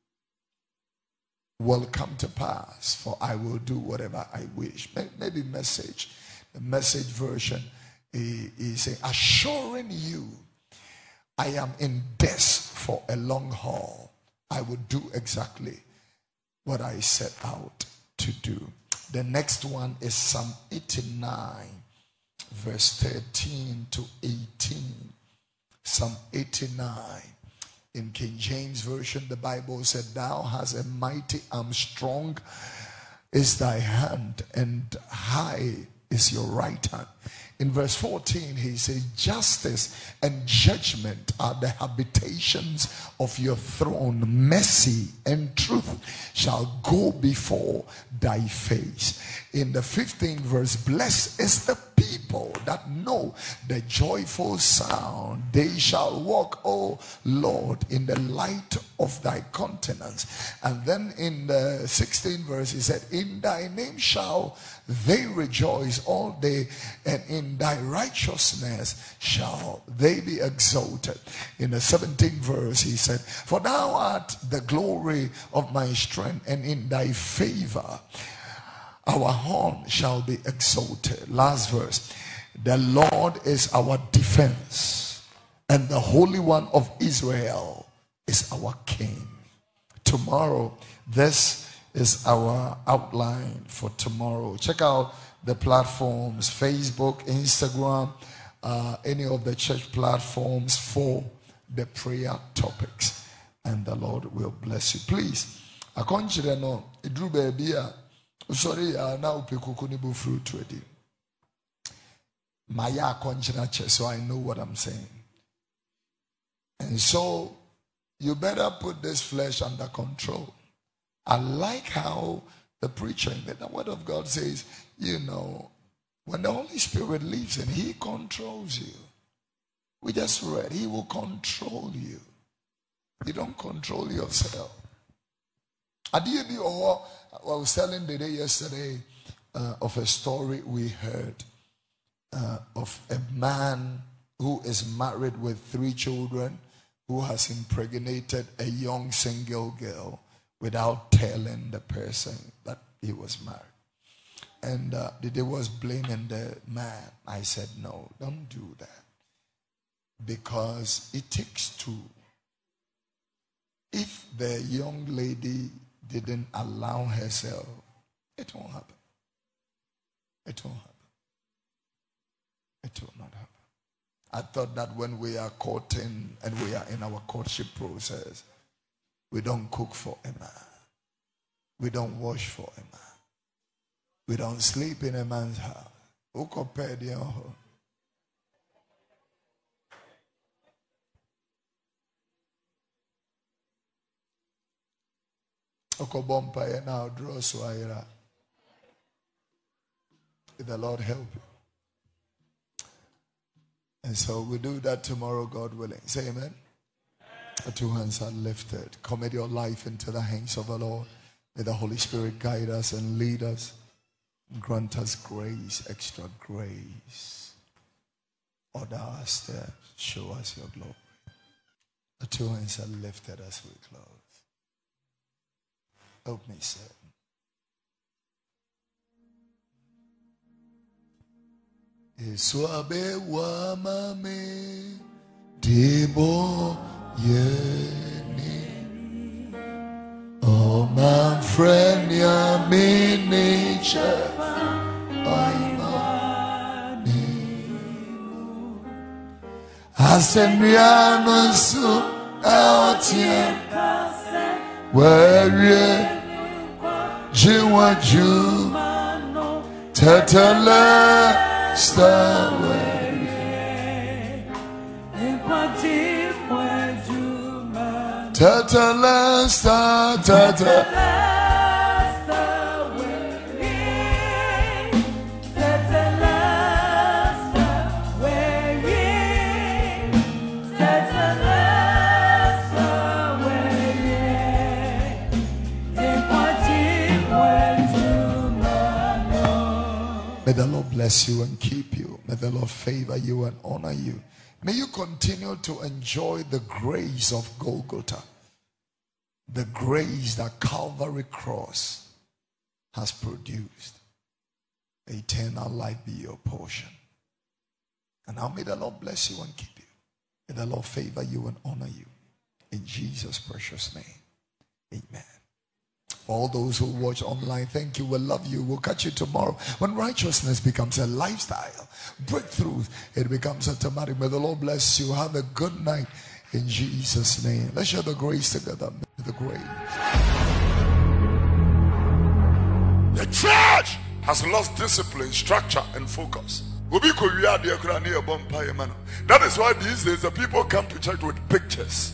will come to pass, for I will do whatever I wish. Maybe Message. The Message version is saying, assuring you, I am in this for a long haul. I will do exactly what I set out to do. The next one is Psalm eighty-nine. Verse thirteen to eighteen. Psalm eighty-nine. In King James Version, the Bible said, thou hast a mighty arm, strong is thy hand, and high is your right hand. In verse fourteen, he says, justice and judgment are the habitations of your throne. Mercy and truth shall go before thy face. In the fifteenth verse, blessed is the people that know the joyful sound. They shall walk, O Lord, in the light of thy countenance. And then in the sixteenth verse, he said, in thy name shall they rejoice all day, and in thy righteousness shall they be exalted. In the seventeenth verse, he said, for thou art the glory of my strength, and in thy favor our horn shall be exalted. Last verse, the Lord is our defense, and the Holy One of Israel is our King. Tomorrow, this is our outline for tomorrow. Check out the platforms, Facebook, Instagram, uh, any of the church platforms for the prayer topics, and the Lord will bless you. Please, I consider no idru baby a sorry now pekuku ni bu fruit ready. Maya consider church, so I know what I'm saying. And so you better put this flesh under control. I like how the preacher in the word of God says, you know, when the Holy Spirit lives in, he controls you. We just read, he will control you. You don't control yourself. I was telling the day yesterday uh, of a story we heard uh, of a man who is married with three children, who has impregnated a young single girl without telling the person that he was married. And uh, the day was blaming the man. I said, no, don't do that. Because it takes two. If the young lady didn't allow herself, it won't happen. It won't happen. It will not happen. I thought that when we are courting and we are in our courtship process, We don't cook for a man. We don't wash for a man. We don't sleep in a man's house. Who compared your home? Okobompa now draw swaira. May the Lord help you. And so we do that tomorrow, God willing. Say amen. The two hands are lifted. Commit your life into the hands of the Lord. May the Holy Spirit guide us and lead us. Grant us grace, extra grace. Order our steps. Show us your glory. The two hands are lifted as we close. Help me, sir. Iswabe wa mame debo yeni oh my friend ya me nature Asemiano su aotie where jiwaju tatala Tata sta tata May the Lord bless you and keep you. May the Lord favor you and honor you. May you continue to enjoy the grace of Golgotha. The grace that Calvary Cross has produced. Eternal life be your portion. And now may the Lord bless you and keep you. May the Lord favor you and honor you. In Jesus' precious name. Amen. All those who watch online, thank you. We love you. We'll catch you tomorrow. When righteousness becomes a lifestyle, breakthroughs, it becomes automatic. May the Lord bless you. Have a good night in Jesus' name. Let's share the grace together. The grace. The church has lost discipline, structure, and focus. That is why these days the people come to church with pictures.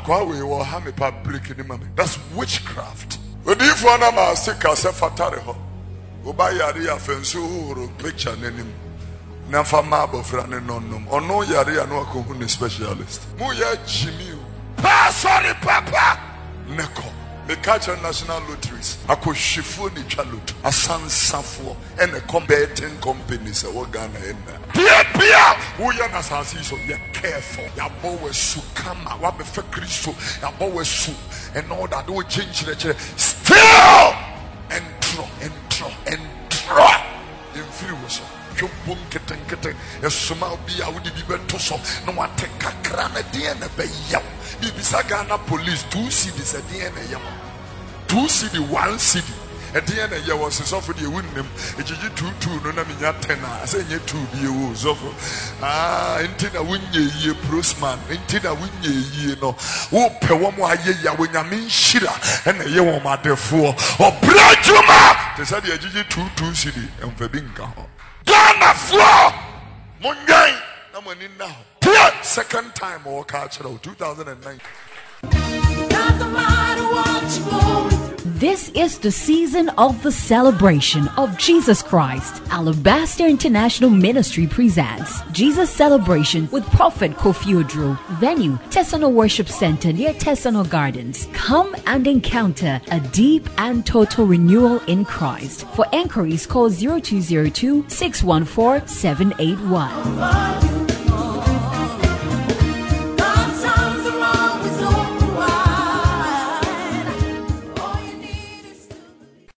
That's witchcraft. If one of my sick as a fatariho, Ubayari Fensu picture nenim. Nafa mabo frane nonum. Or no yari no kohune specialist. Muya Jimmy. Pa sorry papa. Neko. The culture national lotteries. Ako shifuni chalut. Asan safo. And a combating companies. Wagana ena. Pia pia. Uya nasasi so ye careful. Ya bowe su kama. Wabe fe Kristo. Ya bowe su. And all that will change the church. Still and draw and draw and draw. In free worship. You boom kitten kitten. A suma be a would be better so. No one take a crane at the end of the yam. Ibisagana police two cities at the end of yam. Two city, one city. At the end of the year was so for the wouldn't it you two two no namiya ten. I say you two be so ah intina win ye prosman intina win ye no who pe one more ye when you mean shira and a year one therefore or brajuma they said the G two two city and Fabinka Ghana floor Mungai I'm in now second time or cultural two thousand nine. This is the season of the celebration of Jesus Christ. Alabaster International Ministry presents Jesus Celebration with Prophet Kofi Odro. Venue, Tesano Worship Center near Tesano Gardens. Come and encounter a deep and total renewal in Christ. For enquiries, call zero two zero two, six one four, seven eight one.